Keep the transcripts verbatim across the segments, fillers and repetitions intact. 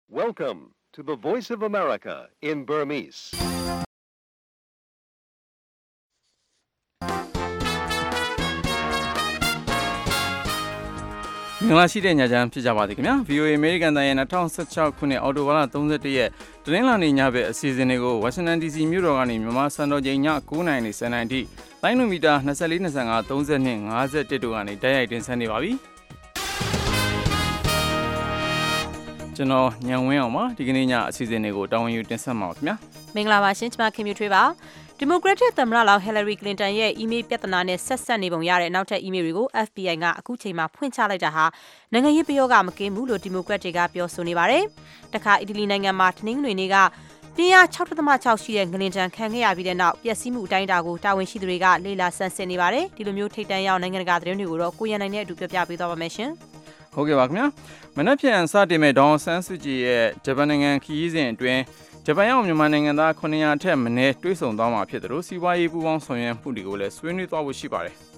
Welcome to the Voice of America in Burmese. ။မင်္ဂလာရှိတဲ့ညချမ်းဖြစ်ကြပါသည်ခင်ဗျာ ဗီအိုအေ American တိုင်းရဲ့၂၀၁၆ခုနှစ်အောက်တိုဘာလ၃၁ရက်တနင်္လာနေ့ညဘက်အစီအစဉ်တွေကို Washington ဒီ စီ မြို့တော်ကနေမြန်မာစံတော်ချိန်ည၉နာရီနဲ့၁၀နာရီထိလိုင်းနိုမီတာ၂၄ ၂၅ ၃၂ ၅၁တို့ကနေတိုက်ရိုက်တင်ဆက်နေပါပြီ။ကျွန်တော်ညံဝင်းအောင်ပါဒီကနေ့ညအစီအစဉ်တွေကိုတာဝန်ယူတင်ဆက်မှာပါခင်ဗျာ။မင်္ဂလာပါရှင်ကျွန်မခင်မြထွေးပါ။ဒီမိုကရက်တစ်သမ္မတလောင်းဟီလာရီကလင်တန်ရဲ့အီးမေးလ်ပြဿနာနဲ့ဆက်ဆက်နေပုံရတဲ့နောက်ထပ်အီးမေးလ်တွေကို F B I ကအခုချိန်မှာဖွင့်ချလိုက်တာဟာနိုင်ငံရေးပယောဂမကင်းဘူးလို့ဒီမိုကရက်တွေကပြောဆိုနေပါတယ်။တခါအီတလီနိုင်ငံမှာတနင်္ဂနွေနေ့ကပြင်းအား ၆.၆ ရှိတဲ့ငလင်တန်ခံခဲ့ရပြီးတဲ့နောက်ပျက်စီးမှုအတိုင်းအတာကိုတာဝန်ရှိသူတွေကလေ့လာဆန်းစစ်နေပါတယ်။ဒီလိုမျိုးထိပ်တန်းရောက်နိုင်ငံတကာသတင်းတွေကိုတော့ကိုရန်နိုင်နဲ့အတူပြောပြပေးသွားပါမယ်ရှင်။ဟုတ်ကဲ့ပါခင်ဗျာ။မနက်ဖြန်စတင်မဲ့ဒေါ်ဆန်းစုကြည်ရဲ့ဂျပန်နိုင်ငံခရီးစဉ်အတွင်းဂျပန်ရောက်မြန်မာနိုင်ငံသားခုနှစ်ရာထက်မနည်းတွေ့ဆုံသွားမှာဖြစ်တယ်လို့စီးပွားရေးပူးပေါင်းဆောင်ရွက်မှုတွေကိုလည်းဆွေးနွေးသွားဖို့ရှိပါတယ်။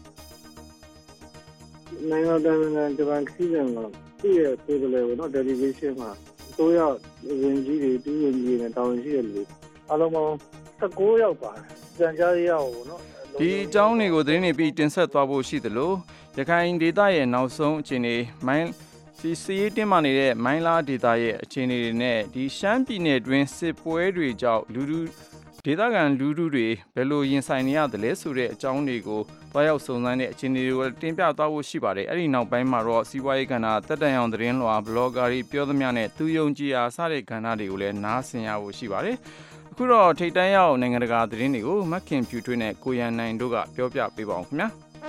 နိုင်ငံတော်ဂျပန်ခရီးစဉ်ကသူ့ရဲ့ကိုယ်စားလှယ်ကိုတော့ delegation မှာတော့ရောက်ဝင်ကြီးတွေတူဝင်ကြီးတွေတာဝန်ရှိတဲ့လူအားလုံးပေါင်း၁၉ယောက်ပါတယ်။ကြံကြားရအောင်ပေါ့နော်။ဒီအကြောင်းတွေကိုသတင်းတွေပြီးတင်ဆက်သွားဖို့ရှိတယ်လို့ရခိုင်ဒေသရဲ့နောက်ဆုံးအခြေအနေမိုင်းစီစီရေးတင်မာနေတဲ့မိုင်းလာဒေတာရဲ့အခြေအနေတွေနဲ့ဒီရှမ်းပြည်နယ်တွင်းစစ်ပွဲတွေကြောင့်လူလူဒေသခံလူလူတွေဘယ်လိုရင်ဆိုင်နေရတယ်လဲဆိုတဲ့အကြောင်းတွေကိုတွားရောက်စုံစမ်းတဲ့အခြေအနေတွေကိုတင်ပြသွားဖို့ရှိပါတယ်အဲ့ဒီနောက်ပိုင်းမှာတော့စီးပွားရေးကဏ္ဍတက်တန်အောင်သတင်းလွှာဘလော့ဂါတွေပြောသမျှနဲ့သူယုံကြည်အားစတဲ့ကဏ္ဍတွေကိုလည်းနားဆင်ရဖို့ရှိပါတယ်အခုတော့ထိပ်တန်းရောက်နိုင်ငံတကာသတင်းတွေကိုမက်ခင်ဖြူထွေးနဲ့ကိုရန်နိုင်တို့ကပြောပြပေးပါအောင်ခင်ဗျာ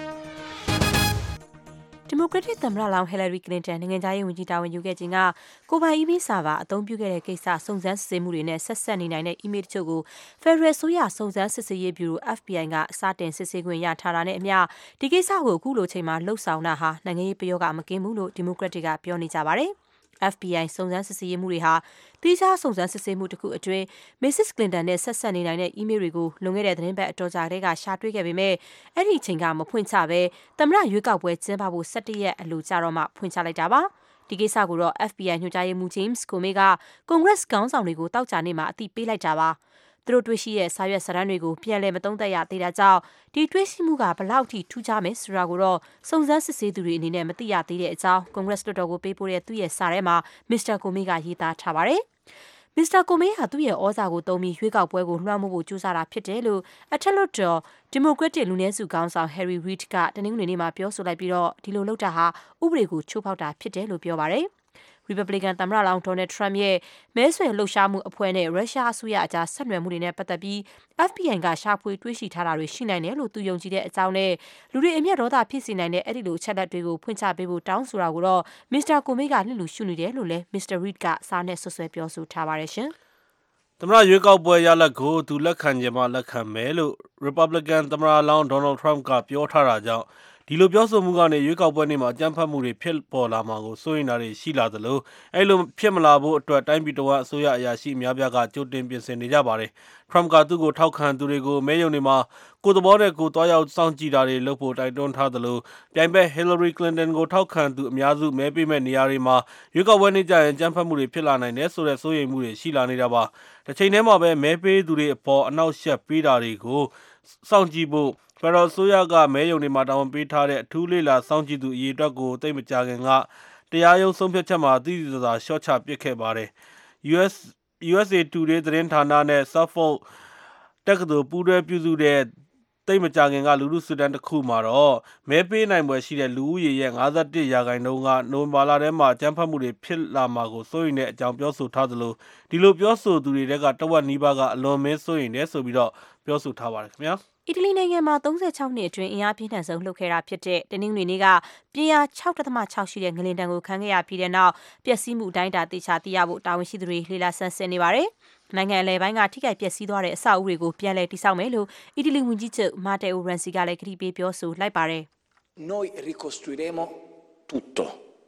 ဒီမိုကရက်တစ်သမ္မတလောင်းဟီလာရီကလင်တန်နိုင်ငံသားရေးဝန်ကြီးတာဝန်ယူခဲ့ခြင်းကကိုပိုင်အီးမေးလ်ဆာဗာအသုံးပြုခဲ့တဲ့ကိစ္စစုံစမ်းစစ်ဆေးမှုတွေနဲ့ဆက်ဆက်နေနိုင်တဲ့အီးမေးလ်တချို့ကို Federal ဆိုရစုံစမ်းစစ်ဆေးရေးဗျူရို F B I ကစတင်စစ်ဆေးခွင့်ရထားတာနဲ့အမျှဒီကိစ္စကိုအခုလိုချိန်မှာလှုပ်ဆောင်တာဟာနိုင်ငံရေးပယောဂမကင်းဘူးလို့ဒီမိုကရက်တွေကပြောနေကြပါတယ်F B I စုံစမ်းစစ်ဆေးမှုတွေဟာတိကျစုံစမ်းစစ်ဆေးမှုတစ်ခုအတွင်း Missus Clinton နဲ့ဆက်ဆက်နေနိုင်တဲ့အီးမေးလ်တွေကိုလွန်ခဲ့တဲ့သတင်းပတ်အတော်ကြာတည်းကရှာတွေ့ခဲ့ပေမဲ့အဲ့ဒီအချိန်ကမဖွင့်ချဘဲသမ္မတရွေးကောက်ပွဲကျင်းပဖို့၁၁ရက်အလိုကြာတော့မှဖွင့်ချလိုက်တာပါဒီကိစ္စကိုတော့ F B I ညွှန်ကြားရေးမှူး James Comey က Congress ခေါင်းဆောင်တွေကိုတောက်ကြနေမှာအသိပေးလိုက်တာပါသူတို့တွေ့ရှိတဲ့စာရွက်စာတမ်းတွေကိုပြန်လည်မသုံးသပ်ရသေးတာကြောင့်ဒီတွေ့ရှိမှုကဘလောက်ထိထူးခြားမယ်ဆိုတာကိုတော့စုံစမ်းစစ်ဆေးသူတွေအနေနဲ့မသိရသေးတဲ့အကြောင်း Congress လွှတ်တော်ကိုပေးပို့တဲ့သူ့ရဲ့စာထဲမှာ Mister Comey ကရေးသားထားပါတယ်။ Mister Comey ဟာသူ့ရဲ့ဩဇာကိုသုံးပြီးရွေးကောက်ပွဲကိုလွှမ်းမိုးဖို့ကြိုးစားတာဖြစ်တယ်လို့အထက်လွှတ်တော်ဒီမိုကရက်တစ်လူနည်းစုခေါင်းဆောင် Harry Reid ကတနင်္ဂနွေနေ့မှာပြောဆိုလိုက်ပြီးတော့ဒီလိုလုပ်တာဟာဥပဒေကိုချိုးဖောက်တာဖြစ်တယ်လို့ပြောပါတယ်။ Republican သမ္မတလောင်း Donald Trump ရဲ့မဲဆွယ်လှုပ်ရှားမှုအဖွဲ့နဲ့ရုရှားအစိုးရအကြားဆက်နွယ်မှုတွေနဲ့ပတ်သက်ပြီး F B I ကရှာဖွေတွေ့ရှိထားတာတွေရှိနိုင်တယ်လို့သူယုံကြည်တဲ့အကြောင်းနဲ့လူတွေအမျက်ဒေါသဖြစ်စေနိုင်တဲ့အဲ့ဒီလိုအချက်လက်တွေကိုဖွင့်ချပေးဖို့တောင်းဆိုတာကိုတော့ Mister Comey ကလှစ်လူရှုနေတယ်လို့လည်း Mister Reid ကစာနဲ့ဆွဆွဲပြောဆိုထားပါတယ်ရှင်။သမ္မတရွေးကောက်ပွဲရလဒ်ကိုသူလက်ခံခြင်းမှလက်ခံမယ်လို့ Republican သမ္မတလောင်း Donald Trump ကပြောထားတာကြောင့်ဒီလိုပြောဆိုမှုကနေရွေးကောက်ပွဲနေ့မှာအကြမ်းဖက်မှုတွေဖြစ်ပေါ်လာမှာကိုစိုးရိမ်တာတွေရှိလာသလိုအဲ့လိုဖြစ်မလာဖို့အတွက်တိုင်းပြည်တော်အစိုးရအရာရှိအများပြားကကြိုတင်ပြင်ဆင်နေကြပါတယ်။ Trump ကသူ့ကိုထောက်ခံသူတွေကိုမဲရုံတွေမှာကိုယ်သဘောနဲ့ကိုယ်တွားရောက်စောင့်ကြည့်တာတွေလုပ်ဖို့တိုက်တွန်းထားသလိုပြိုင်ဘက် Hillary Clinton ကိုထောက်ခံသူအများစုမဲပေးမဲ့နေရာတွေမှာရွေးကောက်ပွဲနေ့ကျရင်အကြမ်းဖက်မှုတွေဖြစ်လာနိုင်တယ်ဆိုတဲ့စိုးရိမ်မှုတွေရှိလာနေတာပါ။တစ်ချိန်တည်းမှာပဲမဲပေးသူတွေအပေါ်အနောက်ရှက်ပေးတာတွေကိုစောင့်ကြည့်ဖို့ဖက်ဒရယ်ဆိုရကမဲယုံတွေမှာတာဝန်ပေးထားတဲ့အထူးလေးလာစောင့်ကြည့်သူအရေးအတွက်ကိုသိမကြခင်ကတရားရုံးဆုံးဖြတ်ချက်မှာသိသိသာသာရှော့ချပစ်ခဲ့ပါတယ်။ US USA Today သတင်းဌာနနဲ့ Suffolk တက္ကသိုလ်ပူးတွဲပြုစုတဲ့သိမကြခင်ကလူလူစစ်တမ်းတစ်ခုမှာတော့မဲပေးနိုင်ပွဲရှိတဲ့လူဦးရေရဲ့၅၁ရာခိုင်နှုန်းကနိုဝင်ဘာလထဲမှာအကြမ်းဖက်မှုတွေဖြစ်လာမှာကိုစိုးရိမ်တဲ့အကြောင်းပြောဆိုထားသလိုဒီလိုပြောဆိုသူတွေတဲကတဝက်နီးပါးကအလွန်မင်းစိုးရိမ်တယ်ဆိုပြီးတော့ပြောဆိုထားပါတယ်ခင်ဗျာအီတလီနိုင်ငံမှာ၃၆နှစ်အတွင်းအင်အားပြင်းထန်ဆုံးလှုပ်ခဲ့တာဖြစ်တဲ့တနင်္ဂနွေနေ့ကပြင်းအား ၆.၆ ရှိတဲ့ငလင်တံကိုခံခဲ့ရပြီးတဲ့နောက်ပျက်စီးမှုအတိုင်းအတာသေချာသိရဖို့တာဝန်ရှိသူတွေလေ့လာဆန်းစစ်နေပါတယ်။နိုင်ငံအလယ်ပိုင်းကထိခိုက်ပျက်စီးသွားတဲ့အဆောက်အဦတွေကိုပြန်လည်တည်ဆောက်မယ်လို့အီတလီဝန်ကြီးချုပ် Matteo Renzi ကလည်းကတိပေးပြောဆိုလိုက်ပါတယ်။ Noi ricostruiremo tutto.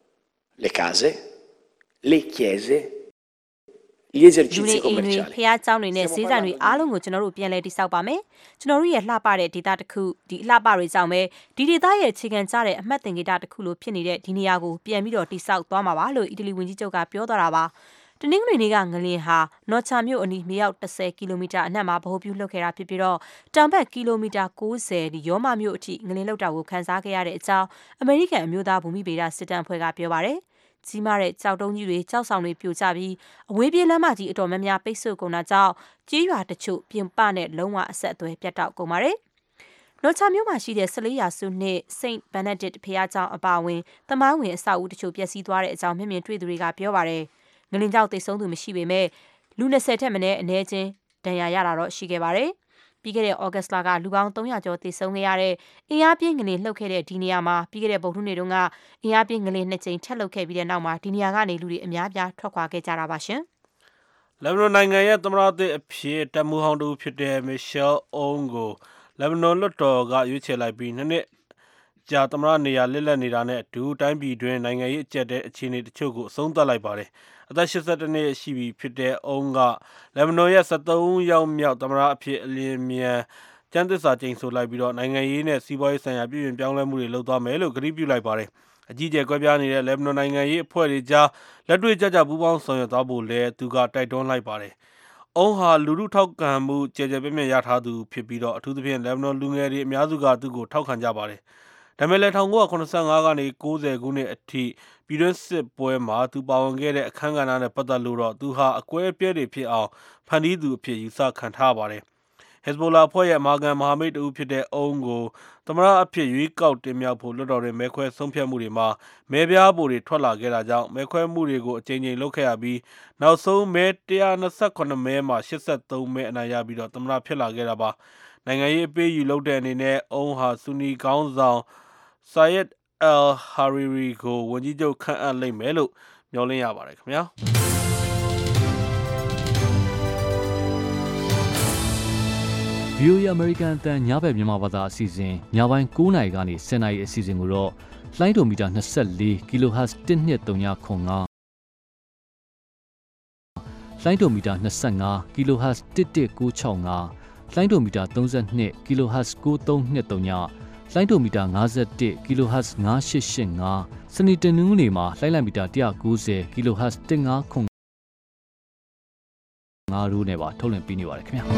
Le case, le chiese gli esercizi commerciali ဖျားကျောင်းတွေနဲ့ဈေးဆိုင်တွေအားလုံးကိုကျွန်တော်တို့ပြန်လည်တည်ဆောက်ပါမယ်ကျွန်တော်တို့ရဲ့လှပတဲ့ဒေတာတစ်ခုဒီလှပတွေကြောင့်ပဲဒီဒေတာရဲ့အခြေခံကျတဲ့အမှတ်သင်္ကေတတစ်ခုလိုဖြစ်နေတဲ့ဒီနေရာကိုပြန်ပြီးတော့တည်ဆောက်သွားမှာပါလို့အီတလီဝန်ကြီးချုပ်ကပြောသွားတာပါတနင်္ဂနွေနေ့ကငလင်ဟာနော်ချာမြို့အနီးမြောက်တစ်ဆယ်ကီလိုမီတာအနက်မှာဗဟိုပြုလှုပ်ခဲ့တာဖြစ်ပြီးတော့တောင်ဘက်ကီလိုမီတာ၉၀ဒီရောမမြို့အထိငလင်လှုပ်တာကိုခန်းစားခဲ့ရတဲ့အကြောင်းအမေရိကန်အမျိုးသားဘူမိဗေဒစစ်တမ်းအဖွဲ့ကပြောပါတယ်။ကြီးမားတဲ့ကြောက်တုံးကြီးတွေကြောက်ဆောင်တွေပြိုကျပြီးအဝေးပြေးလမ်းမကြီးအတော်များများပိတ်ဆို့ကုန်တာကြောင့်ကြီးရွာတချို့ပြင်ပနဲ့လုံးဝအဆက်အသွယ်ပြတ်တောက်ကုန်ပါတယ်။နော်ချာမြို့မှာရှိတဲ့ဆယ်လေးရာစုနှစ် Saint Benedict ဘုရားကျောင်းအပါအဝင်သမိုင်းဝင်အဆောက်အဦတချို့ပျက်စီးသွားတဲ့အကြောင်းမျက်မြင်တွေ့သူတွေကပြောပါတယ်။ငလင်ကြောင့်တိတ်ဆုံးသူမရှိပေမဲ့လူ၂၀ထက်မနည်းအနည်းချင်းဒဏ်ရာရတာတော့ရှိခဲ့ပါတယ်။ပြီးခဲ့တဲ့ဩဂတ်စ်လကလူပေါင်း၃ရာကျော်တိတ်ဆုံးခဲ့ရတဲ့အင်အားပြင်းငလင်လှုပ်ခဲ့တဲ့ဒီနေရာမှာပြီးခဲ့တဲ့ဗုဒ္ဓနေ့တုန်းကအင်အားပြင်းငလင်နှစ်ကြိမ်ထပ်လှုပ်ခဲ့ပြီးတဲ့နောက်မှာဒီနေရာကနေလူတွေအများပြားထွက်ခွာခဲ့ကြတာပါရှင်။လက်ဘနွန်နိုင်ငံရဲ့သမ္မတသစ်အဖြစ်တပ်မှူးဟောင်းတူဖြစ်တဲ့မီရှယ်အုံးကိုလက်ဘနွန်လွှတ်တော်ကရွေးချယ်လိုက်ပြီးနှစ်နှစ်ကြာသမ္မတနေရာလစ်လက်နေတာနဲ့အတူတိုင်းပြည်တွင်းနိုင်ငံရေးအကျပ်တဲ့အခြေအနေတချို့ကိုအဆုံးသတ်လိုက်ပါတယ်။အသက်၈၁နှစ်ရှိပြီဖြစ်တဲ့အုံးကလက်ဘနွန်ရဲ့၁၃ယောက်မြောက်သမ္မတအဖြစ်အလင်းမြန်ကျမ်းသစ္စာကျိန်ဆိုလိုက်ပြီးတော့နိုင်ငံရေးနဲ့စီးပွားရေးဆိုင်ရာပြည်ပြင်ပြောင်းလဲမှုတွေလုပ်သွားမယ်လို့ကတိပြုလိုက်ပါတယ်။အကြီးအကျယ်ကွဲပြားနေတဲ့လက်ဘနွန်နိုင်ငံရေးအဖွဲ့တွေကြားလက်တွေ့ကြကြပူးပေါင်းဆောင်ရွက်သွားဖို့လည်းသူကတိုက်တွန်းလိုက်ပါတယ်။အုံးဟာလူထုထောက်ခံမှုကြဲကြဲပြန့်ပြန့်ရထားသူဖြစ်ပြီးတော့အထူးသဖြင့်လက်ဘနွန်လူငယ်တွေအများစုကသူ့ကိုထောက်ခံကြပါတယ်။ဒါပေမဲ့လည်း၁၉၇၅ကနေ၉၀ခုနှစ်အထိပြည်တွင်းစစ်ပွဲမှာသူပါဝင်ခဲ့တဲ့အခမ်းကဏ္ဍနဲ့ပတ်သက်လို့တော့သူဟာအကွဲအပြဲတွေဖြစ်အောင်ဖန်တီးသူအဖြစ်ယူဆခံထားပါတယ်။ Hezbollah အဖွဲ့ရဲ့မာကန်မဟာမိတ်တူဖြစ်တဲ့အုံးကိုသမ္မတအဖြစ်ရွေးကောက်တင်မြှောက်ဖို့လွှတ်တော်တွင်မဲခွဲဆုံးဖြတ်မှုတွေမှာမဲပြားပိုတွေထွက်လာခဲ့တာကြောင့်မဲခွဲမှုတွေကိုအကြိမ်ကြိမ်လုပ်ခဲ့ရပြီးနောက်ဆုံးမဲ၁၂၇မဲမှာ၈၃မဲအနိုင်ရပြီးတော့သမ္မတဖြစ်လာခဲ့တာပါ။နိုင်ငံရေးအပေးယူလုပ်တဲ့အနေနဲ့အုံးဟာဆူနီခေါင်းဆောင်Sayed al-Hariri ကိုဝန်ကြီးချုပ်ခန့်အပ်လိမ့်မယ်လို့မျှော်လင့်ရပါတယ်ခင်ဗျာ။ ဗီအိုအေ American အသံညဘက်မြန်မာဘာသာအစီအစဉ်ညပိုင်း၉နာရီကနေ၁၀နာရီအစီအစဉ်ကိုတော့လိုင်းဒိုမီတာ၂၄ kHz တစ်နှစ်၃ညခွန်၅လိုင်းဒိုမီတာ၂၅ kHz တစ်တစ်၉၆၅လိုင်းဒိုမီတာ၃၂ kHz ၉၃၂၃ညလိုင်းဒိုမီတာ၅၁ kHz ၅၈၈၅စနေတနင်္ဂနွေမှာလိုင်းလိုက်မီတာ၁၉၀ kHz တစ်၅ခွန်၅ရိုးနဲ့ပါထုတ်လွှင့်ပေးနေပါတယ်ခင်ဗျာ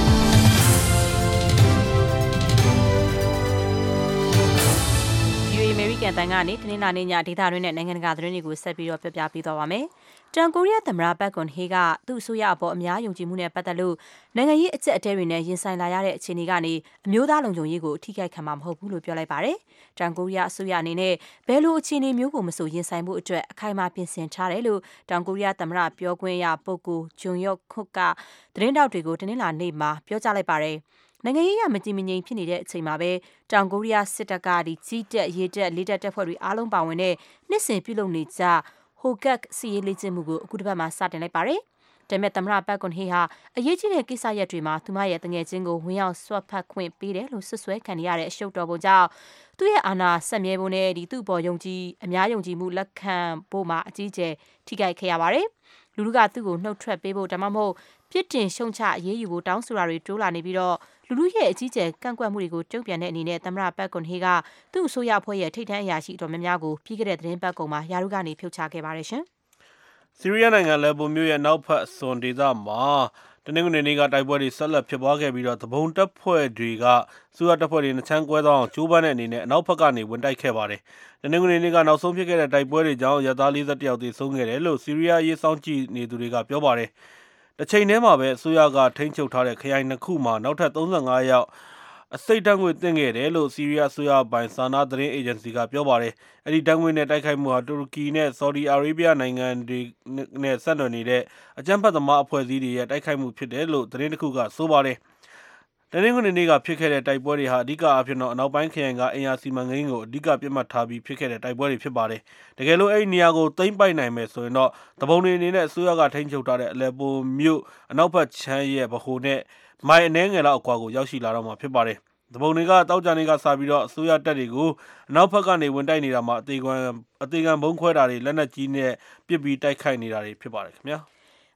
အမေရိကန်တန်ကနေတနင်္လာနေ့ညဒေသတွင်းနဲ့နိုင်ငံတကာသတင်းတွေကိုဆက်ပြီးတော့ပြပြပေးသွားပါမယ်။တန်ကိုရီးယားသမ္မတဘက်ကွန်ဟေးကသူ့အစိုးရအပေါ်အများယုံကြည်မှုနဲ့ပတ်သက်လို့နိုင်ငံရေးအကျပ်အတဲတွေနဲ့ရင်ဆိုင်လာရတဲ့အခြေအနေကနေအမျိုးသားလုံခြုံရေးကိုထိခိုက်ခံမှာမဟုတ်ဘူးလို့ပြောလိုက်ပါတယ်။တန်ကိုရီးယားအစိုးရအနေနဲ့ဘယ်လိုအခြေအနေမျိုးကိုမဆိုရင်ဆိုင်ဖို့အတွက်အခိုင်အမာပြင်ဆင်ထားတယ်လို့တန်ကိုရီးယားသမ္မတပြောခွင့်ရပုဂ္ဂိုလ်ဂျွန်ယော့ခွတ်ကသတင်းတောက်တွေကိုတနင်္လာနေ့မှာပြောကြားလိုက်ပါတယ်။နိုင်ငံရေးအရမတည်မငြိမ်ဖြစ်နေတဲ့အချိန်မှာပဲတောင်ကိုရီးယားစစ်တပ်ကဒီကြီးတက်ရေးတက်လေးတက်တပ်ဖွဲ့တွေအားလုံးပါဝင်တဲ့နှစ်စဉ်ပြုလုပ်နေကြဟိုကက်စီရေးလေ့ကျင့်မှုကိုအခုတစ်ပတ်မှာစတင်လိုက်ပါတယ်။ဒါပေမဲ့သမ္မတဘက်ကွန်ဟေးဟာအရေးကြီးတဲ့ကိစ္စရပ်တွေမှာသူမရဲ့တငယ်ချင်းကိုဝင်ရောက်ဆွတ်ဖက်ခွင့်ပေးတယ်လို့ဆွဆွဲခံရတဲ့အရှုပ်တော်ပုံကြောင့်သူ့ရဲ့အာဏာဆက်မြဲဖို့နဲ့ဒီသူ့ပေါ်ယုံကြည်အများယုံကြည်မှုလက်ခံဖို့မှာအကြီးအကျယ်ထိခိုက်ခဲ့ရပါတယ်။လူလူကသူ့ကိုနှုတ်ထွက်ပေးဖို့ဒါမှမဟုတ်ပြစ်တင်ရှုံချအရေးယူဖို့တောင်းဆိုတာတွေတိုးလာနေပြီးတော့လူလူရဲ့အကြီးကျယ်ကန့်ကွက်မှုတွေကိုတုံ့ပြန်တဲ့အနေနဲ့သမ္မတဘက်ကွန်ဟေးကသူ့အစိုးရအဖွဲ့ရဲ့ထိပ်တန်းအရာရှိတော်များများကိုပြီးခဲ့တဲ့သတင်းပတ်ကုန်မှာယာရုကနေဖြုတ်ချခဲ့ပါတယ်ရှင်။ဆီးရီးယားနိုင်ငံလက်ဘိုမြို့ရဲ့နောက်ဖက်အစွန်ဒေသမှာတနင်္ဂနွေနေ့ကတိုက်ပွဲတွေဆက်လက်ဖြစ်ပွားခဲ့ပြီးတော့သဘုံတပ်ဖွဲ့တွေကစူရတပ်ဖွဲ့တွေနှချမ်းကွဲသွားအောင်ကြိုးပမ်းတဲ့အနေနဲ့အနောက်ဘက်ကနေဝင်တိုက်ခဲ့ပါတယ်။တနင်္ဂနွေနေ့ကနောက်ဆုံးဖြစ်ခဲ့တဲ့တိုက်ပွဲတွေကြောင့်ရသား၄၁ယောက်သေဆုံးခဲ့တယ်လို့ဆီးရီးယားရေးစောင့်ကြည့်နေသူတွေကပြောပါတယ်။တစ်ချိန်တည်းမှာပဲအစိုးရကထိန်းချုပ်ထားတဲ့ခရိုင်နှစ်ခုမှာနောက်ထပ်၃၅ယောက်အစိတ်တန်းငွေတင်ခဲ့တယ်လို့ဆီးရီးယားအစိုးရပိုင်ဆာနာသတင်းအေဂျင်စီကပြောပါတယ်။အဲဒီတန်းငွေနဲ့တိုက်ခိုက်မှုဟာတူရကီနဲ့ဆော်ဒီအာရေဗျနိုင်ငံတွေနဲ့ဆက်နွယ်နေတဲ့အကြမ်းဖက်သမားအဖွဲ့အစည်းတွေရဲ့တိုက်ခိုက်မှုဖြစ်တယ်လို့သတင်းတစ်ခုကဆိုပါတယ်။တနင်္ဂနွေနေ့ကဖြစ်ခဲ့တဲ့တိုက်ပွဲတွေဟာအဓိကအဖြစ်တော့အနောက်ပိုင်းခရိုင်ကအင်အားစီမံကိန်းကိုအဓိကပြတ်မှတ်ထားပြီးဖြစ်ခဲ့တဲ့တိုက်ပွဲတွေဖြစ်ပါတယ်။တကယ်လို့အဲ့ဒီနေရာကိုသိမ်းပိုက်နိုင်မယ်ဆိုရင်တော့တပုံတွေအနေနဲ့အစိုးရကထိန်းချုပ်ထားတဲ့အလက်ပိုမြို့အနောက်ဘက်ခြမ်းရဲ့ဗဟိုနဲ့မိုင်အနည်းငယ်လောက်အကွာကိုရောက်ရှိလာတော့မှာဖြစ်ပါတယ်။တပုံတွေကတောက်ကြနေကစပြီးတော့အစိုးရတပ်တွေကိုအနောက်ဘက်ကနေဝင်တိုက်နေတာမှာအသေးခံအသေးခံဘုံခွဲတာတွေလက်နက်ကြီးနဲ့ပစ်ပြီးတိုက်ခိုက်နေတာတွေဖြစ်ပါတယ်ခင်ဗျာ။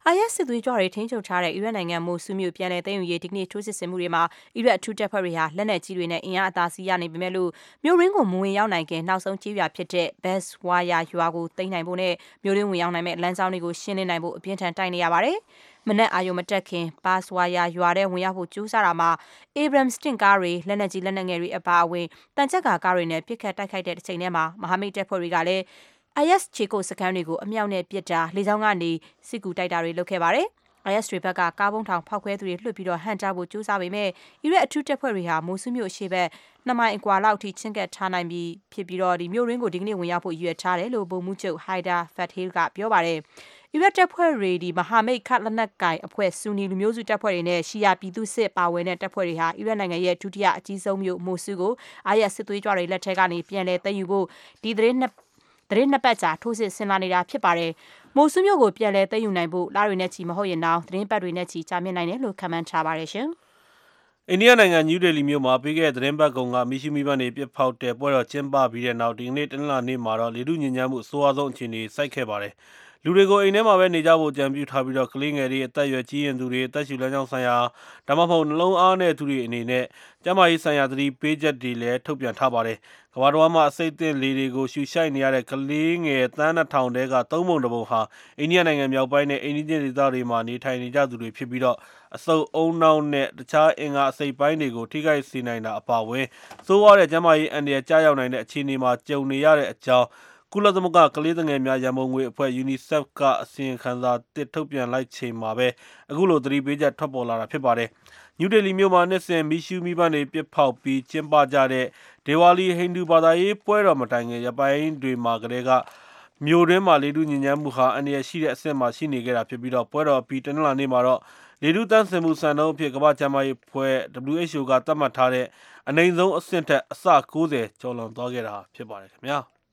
I S စစ်သွေးကြွတွေထိန်းချုပ်ထားတဲ့အီရတ်နိုင်ငံမိုဆူမြို့ပြန်လည်သိမ်းယူရေးဒီကနေ့ထိုးစစ်ဆင်မှုတွေမှာအီရတ်အထူးတပ်ဖွဲ့တွေဟာလက်နက်ကြီးတွေနဲ့အင်အားအသာစီးရနေပေမဲ့လို့မြို့ရင်းကိုမဝင်ရောက်နိုင်ခင်နောက်ဆုံးကြေးရွာဖြစ်တဲ့ Bas Waya ရွာကိုသိမ်းနိုင်ဖို့နဲ့မြို့ရင်းဝင်ရောက်နိုင်မဲ့လမ်းကြောင်းတွေကိုရှင်းလင်းနိုင်ဖို့အပြင်းထန်တိုက်နေရပါတယ်။မနက်အာရုံမတက်ခင် Bas Waya ရွာထဲဝင်ရောက်ဖို့ကြိုးစားတာမှာ Abrams တင့်ကားတွေလက်နက်ကြီးလက်နက်ငယ်တွေအပါအဝင်တန်ချက်ကာကားတွေနဲ့ပစ်ခတ်တိုက်ခိုက်တဲ့တစ်ချိန်တည်းမှာမဟာမိတ်တပ်ဖွဲ့တွေကလည်း I S ခြေကုပ်စခန်းတွေကိုအမြောက်နဲ့ပစ်တာလေကြောင်းကနေစစ်ကူတိုက်တာတွေလုပ်ခဲ့ပါတယ်။ I S တွေဘက်ကကားပုံးထောင်ဖောက်ခွဲသူတွေလွှတ်ပြီးတော့ဟန်တာဖို့ကြိုးစားပေမဲ့အီရတ်အထူးတပ်ဖွဲ့တွေဟာမိုဆူမြို့အရှေ့ဘက်နှစ်မိုင်အကွာလောက်ထိချင်းကပ်ထားနိုင်ပြီးဖြစ်ပြီးတော့ဒီမြို့ရင်းကိုဒီကနေ့ဝင်ရောက်ဖို့ရည်ရွယ်ထားတယ်လို့ဗိုလ်မှူးချုပ် Haider Fathil ကပြောပါတယ်။အီရတ်တပ်ဖွဲ့တွေဒီမဟာမိတ်ခတ်လက်နက်ကိုင်အဖွဲ့ဆူနီလူမျိုးစုတပ်ဖွဲ့တွေနဲ့ရှီယာပြည်သူစစ်ပါဝင်တဲ့တပ်ဖွဲ့တွေဟာအီရတ်နိုင်ငံရဲ့ဒုတိယအကြီးဆုံးမြို့မိုဆူကို I S စစ်သွေးကြွတွေလက်ထက်ကနေပြန်လည်သိမ်းယူဖို့ဒီသတင်းနှစ်သတင်းနှစ်ပတ်ကြာထိုးစစ်ဆင်လာနေတာဖြစ်ပါတယ်။မိုဆူမြို့ကိုပြန်လည်သိမ်းယူနိုင်ဖို့လတွေနဲ့ချီမဟုတ်ရင်တောင်သတင်းပတ်တွေနဲ့ချီကြာမြင့်နိုင်တယ်လို့ခန့်မှန်းထားပါတယ်ရှင်။အိန္ဒိယနိုင်ငံနယူးဒေလီမြို့မှာပြီးခဲ့တဲ့သတင်းပတ်ကုန်ကမီရှူမီပန်းတွေပြစ်ဖောက်တဲ့ပွဲတော်ကျင်းပပြီးတဲ့နောက်ဒီကနေ့တနင်္လာနေ့မှာတော့လေထုညစ်ညမ်းမှုအဆိုးအဆုံးအခြေအနေစိုက်ခဲ့ပါတယ်။လူတွေကိုအိမ်ထဲမှာပဲနေကြဖို့ကြံပြုထားပြီးတော့ကလေးငယ်တွေအသက်အရွယ်ကြီးရင်သူတွေအသက်ရှူလမ်းကြောင်းဆိုင်ရာဒါမှမဟုတ်နှလုံးအားနဲ့သူတွေအနေနဲ့ကျန်းမာရေးဆိုင်ရာသတိပေးချက်တွေလည်းထုတ်ပြန်ထားပါတယ်။ကမ္ဘာတော်မှာအစိတ်အသင့်လေတွေကိုရှူရှိုက်နေရတဲ့ကလေးငယ်သန်းနှစ်ထောင်တဲကသုံးပုံတစ်ပုံဟာအိန္ဒိယနိုင်ငံမြောက်ပိုင်းနဲ့အိန္ဒိယဒေသတွေမှာနေထိုင်နေကြသူတွေဖြစ်ပြီးတော့အဆုပ်အုံနောက်နဲ့တခြားအင်္ဂါအစိတ်ပိုင်းတွေကိုထိခိုက်စေနိုင်တာအပါအဝင်စိုးရတဲ့ကျန်းမာရေးအန္တရာယ်ကြားရောက်နိုင်တဲ့အခြေအနေမှာကြုံနေရတဲ့အကြောင်းကုလသမဂ္ဂကလေးငယ်များရန်ပုံငွေအဖွဲ့ UNICEF ကအစီရင်ခံစာတစ်ထုတ်ပြန်လိုက်ချိန်မှာပဲအခုလိုသတိပေးချက်ထွက်ပေါ်လာတာဖြစ်ပါတယ်။နယူးဒေလီမြို့မှာနှစ်စဉ်မီရှူမီပန်းတွေပြစ်ဖောက်ပြီးကျင်းပကြတဲ့ဒေဝါလီဟိန္ဒူဘာသာရေးပွဲတော်မတိုင်ခင်ရပိုင်းတွေမှာကတည်းကမြို့တွင်းမှာလေထုညစ်ညမ်းမှုဟာအန္တရာယ်ရှိတဲ့အဆင့်မှာရှိနေခဲ့တာဖြစ်ပြီးတော့ပွဲတော်ပြီးတနင်္လာနေ့မှာတော့လေထုတန်းစင်မှုစံနှုန်းအဖြစ်ကမ္ဘာ့ကျန်းမာရေးအဖွဲ့ W H O ကသတ်မှတ်ထားတဲ့အနိမ့်ဆုံးအဆင့်ထက်အဆ၉၀ကျော်လွန်သွားခဲ့တာဖြစ်ပါတယ်ခင်ဗျာ။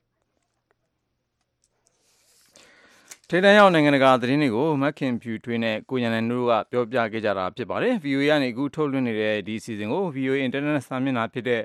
ထိပ်တန်းရောက်နိုင်ငံတကာသတင်းတွေကိုမက်ခင်ဖြူထွေးနဲ့ကိုရန်နိုင်တို့ကပြောပြခဲ့ကြတာဖြစ်ပါတယ်။ V O A ကနေအခုထုတ်လွှင့်နေတဲ့ဒီအစီအစဉ်ကို V O A Internet စာမျက်နှာဖြစ်တဲ့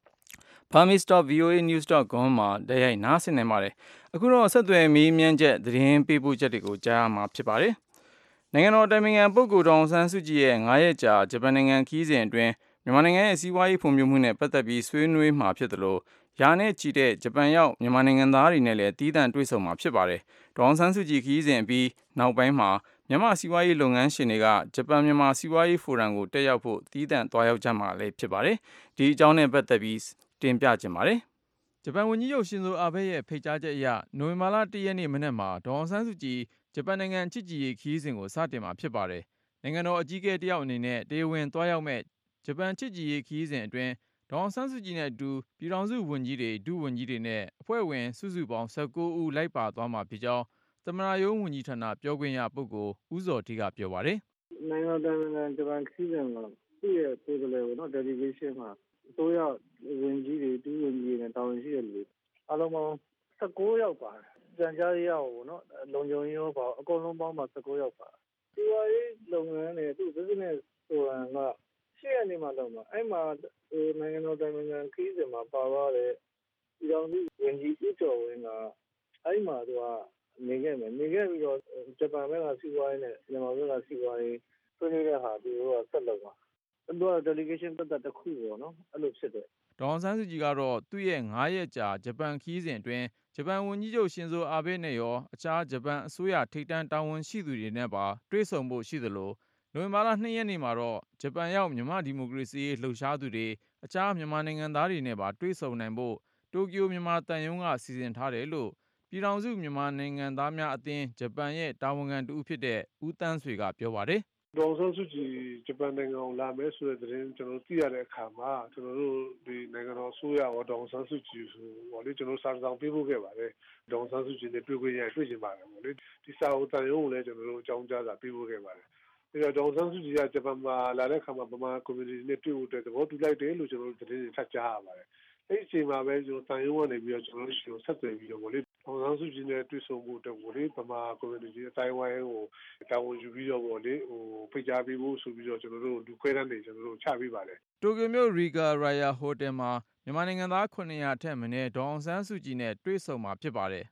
burmese dot v o a news dot com မှာတိုက်ရိုက်နားဆင်နိုင်ပါတယ်။အခုတော့ဆက်သွယ်မေးမြန်းချက်သတင်းပေးပို့ချက်တွေကိုကြားရမှာဖြစ်ပါတယ်။နိုင်ငံတော်တိုင်ပင်ခံပုဂ္ဂိုလ်ဒေါ်အောင်ဆန်းစုကြည်ရဲ့ငါးရက်ကြာဂျပန်နိုင်ငံခီးစဉ်အတွင်းမြန်မာနိုင်ငံရဲ့စီးပွားရေးဖွံ့ဖြိုးမှုနဲ့ပတ်သက်ပြီးဆွေးနွေးမှာဖြစ်သလိုရာနဲ့ချီတဲ့ဂျပန်ရောက်မြန်မာနိုင်ငံသားတွေနဲ့လည်းတီးသန့်တွေ့ဆုံမှာဖြစ်ပါတယ်။ဒေါ်အောင်ဆန်းစုကြည်ခီးစဉ်ပြီးနောက်ပိုင်းမှာမြန်မာစီးပွားရေးလုပ်ငန်းရှင်တွေကဂျပန်မြန်မာစီးပွားရေးဖိုရမ်ကိုတက်ရောက်ဖို့တီးသန့်သွားရောက်ကြမှာလည်းဖြစ်ပါတယ်။ဒီအကြောင်းနဲ့ပတ်သက်ပြီးတင်ပြခြင်းပါတယ်။ဂျပန်ဝန်ကြီးချုပ်ရှင်ဇိုအာဘဲရဲ့ဖိတ်ကြားချက်အရနိုဝင်ဘာလ၁ရက်နေ့မနက်မှာဒေါ်အောင်ဆန်းစုကြည်ဂျပန်နိုင်ငံချစ်ကြည်ရေးခီးစဉ်ကိုစတင်မှာဖြစ်ပါတယ်။နိုင်ငံတော်အကြီးအကဲတယောက်အနေနဲ့တရားဝင်သွားရောက်မဲ့ဂျပန်ချစ်ကြည်ရေးခီးစဉ်အတွင်းဒေါ်အောင်ဆန်းစုကြည်နဲ့အတူပြည်ထောင်စုဝန်ကြီးတွေဒုဝန်ကြီးတွေနဲ့အဖွဲ့ဝင်စုစုပေါင်း၁၉ဦးလိုက်ပါသွားမှာဖြစ်ကြောင်းသမ္မတရုံးဝန်ကြီးဌာနပြောခွင့်ရပုဂ္ဂိုလ်ဦးဇော်ဌေးကပြောပါတယ်။နိုင်ငံတော်တိုင်ပင်ခံဂျပန်ခီးစဉ်ကသူ့ရဲ့ကိုယ်စားလှယ်ပေါ့နော် delegation မှာအစိုးရဝန်ကြီးတွေဒုဝန်ကြီးတွေနဲ့တာဝန်ရှိတဲ့လူတွေအားလုံးပေါင်း၁၉ယောက်ပါတယ်။ကြံကြားရေးရပေါ့နော်လုံခြုံရေးရောပါအကုန်လုံးပေါင်းမှာ၁၉ယောက်ပါ။စီးပွားရေးလုပ်ငန်းတွေသူ့ business ဆိုတာကရှေ့ရက်နေ့မှလုပ်မှာအဲ့မှာနိုင်ငံတော်တိုင်ပင်ခံခီးစဉ်မှာပါသွားတဲ့ပြည်ထောင်စုဝန်ကြီးဦးကျော်ဝင်းကအဲ့မှာသူကနေခဲ့မယ်နေခဲ့ပြီးတော့ဂျပန်ဘက်ကစီးပွားရေးနဲ့မြန်မာဘက်ကစီးပွားရေးဆွေးနွေးတဲ့ဟာဒီကဆက်လုပ်မှာသူက delegation တက်တက်တစ်ခုပေါ့နော်အဲ့လိုဖြစ်တယ်ဒေါ်အောင်ဆန်းစုကြည်ကတော့သူ့ရဲ့ငါးရက်ကြာဂျပန်ခီးစဉ်အတွင်းဂျပန်ဝန်ကြီးချုပ်ရှင်ဇိုအာဘဲနဲ့ရောအခြားဂျပန်အစိုးရထိပ်တန်းတာဝန်ရှိသူတွေနဲ့ပါတွေ့ဆုံဖို့ရှိသလိုနိုဝင်ဘာလ၂ရက်နေ့မှာတော့ဂျပန်ရောက်မြန်မာဒီမိုကရေစီရေးလှုပ်ရှားသူတွေအခြားမြန်မာနိုင်ငံသားတွေနဲ့ပါတွေ့ဆုံနိုင်ဖို့တိုကျိုမြန်မာတန်ယုံကစီစဉ်ထားတယ်လို့ပြည်ထောင်စုမြန်မာနိုင်ငံသားများအသင်းဂျပန်ရဲ့တာဝန်ခံတူဖြစ်တဲ့ဦးတန်းဆွေကပြောပါတယ်ဒေါ်အောင်ဆန်းစုကြည်ဂျပန်နိုင်ငံကိုလာမယ်ဆိုတဲ့သတင်းကျွန်တော်သိရတဲ့အခါမှာကျွန်တော်တို့ဒီနိုင်ငံတော်အစိုးရရောဒေါ်အောင်ဆန်းစုကြည်ဆိုပေါ့လေကျွန်တော်စာဆောင်ပေးဖို့ခဲ့ပါတယ်ဒေါ်အောင်ဆန်းစုကြည်နဲ့တွေ့ခွင့်ရတွေ့ချင်ပါတယ်ပေါ့လေဒီစာအုပ်တန်ရုံးကိုလည်းကျွန်တော်တို့အကြောင်းကြားစာပေးဖို့ခဲ့ပါတယ်ပြီးတော့ဒေါ်အောင်ဆန်းစုကြည်ကဂျပန်မှာလာတဲ့အခါမှာဗမာ community နဲ့တွေ့ဖို့အတွက်သဘောတူလိုက်တယ်လို့ကျွန်တော်တို့သတင်းတွေထပ်ကြားရပါတယ်အဲ့ဒီအချိန်မှာပဲကျွန်တော်တန်ရုံးကနေပြီးတော့ကျွန်တော်တို့ရှင်ဆက်သွယ်ပြီးတော့ပေါ့လေဒေါ်အောင်ဆန်းစုကြည်နဲ့တွေ့ဆုံဖို့အတွက်ပေါ့လေဗမာ community အတိုင်းဝိုင်းကိုတာဝန်ယူပြီးတော့ပေါ့လေဟိုဖိတ်ကြားပေးဖို့ဆိုပြီးတော့ကျွန်တော်တို့လူခွဲတန်းတွေကျွန်တော်တို့ချပေးပါတယ်တိုကျိုမြို့ရီဂါရာယာဟိုတယ်မှာမြန်မာနိုင်ငံသားခုနှစ်ရာထက်မနည်းဒေါ်အောင်ဆန်းစုကြည်နဲ့တွေ့ဆုံမှာဖြစ်ပါတယ်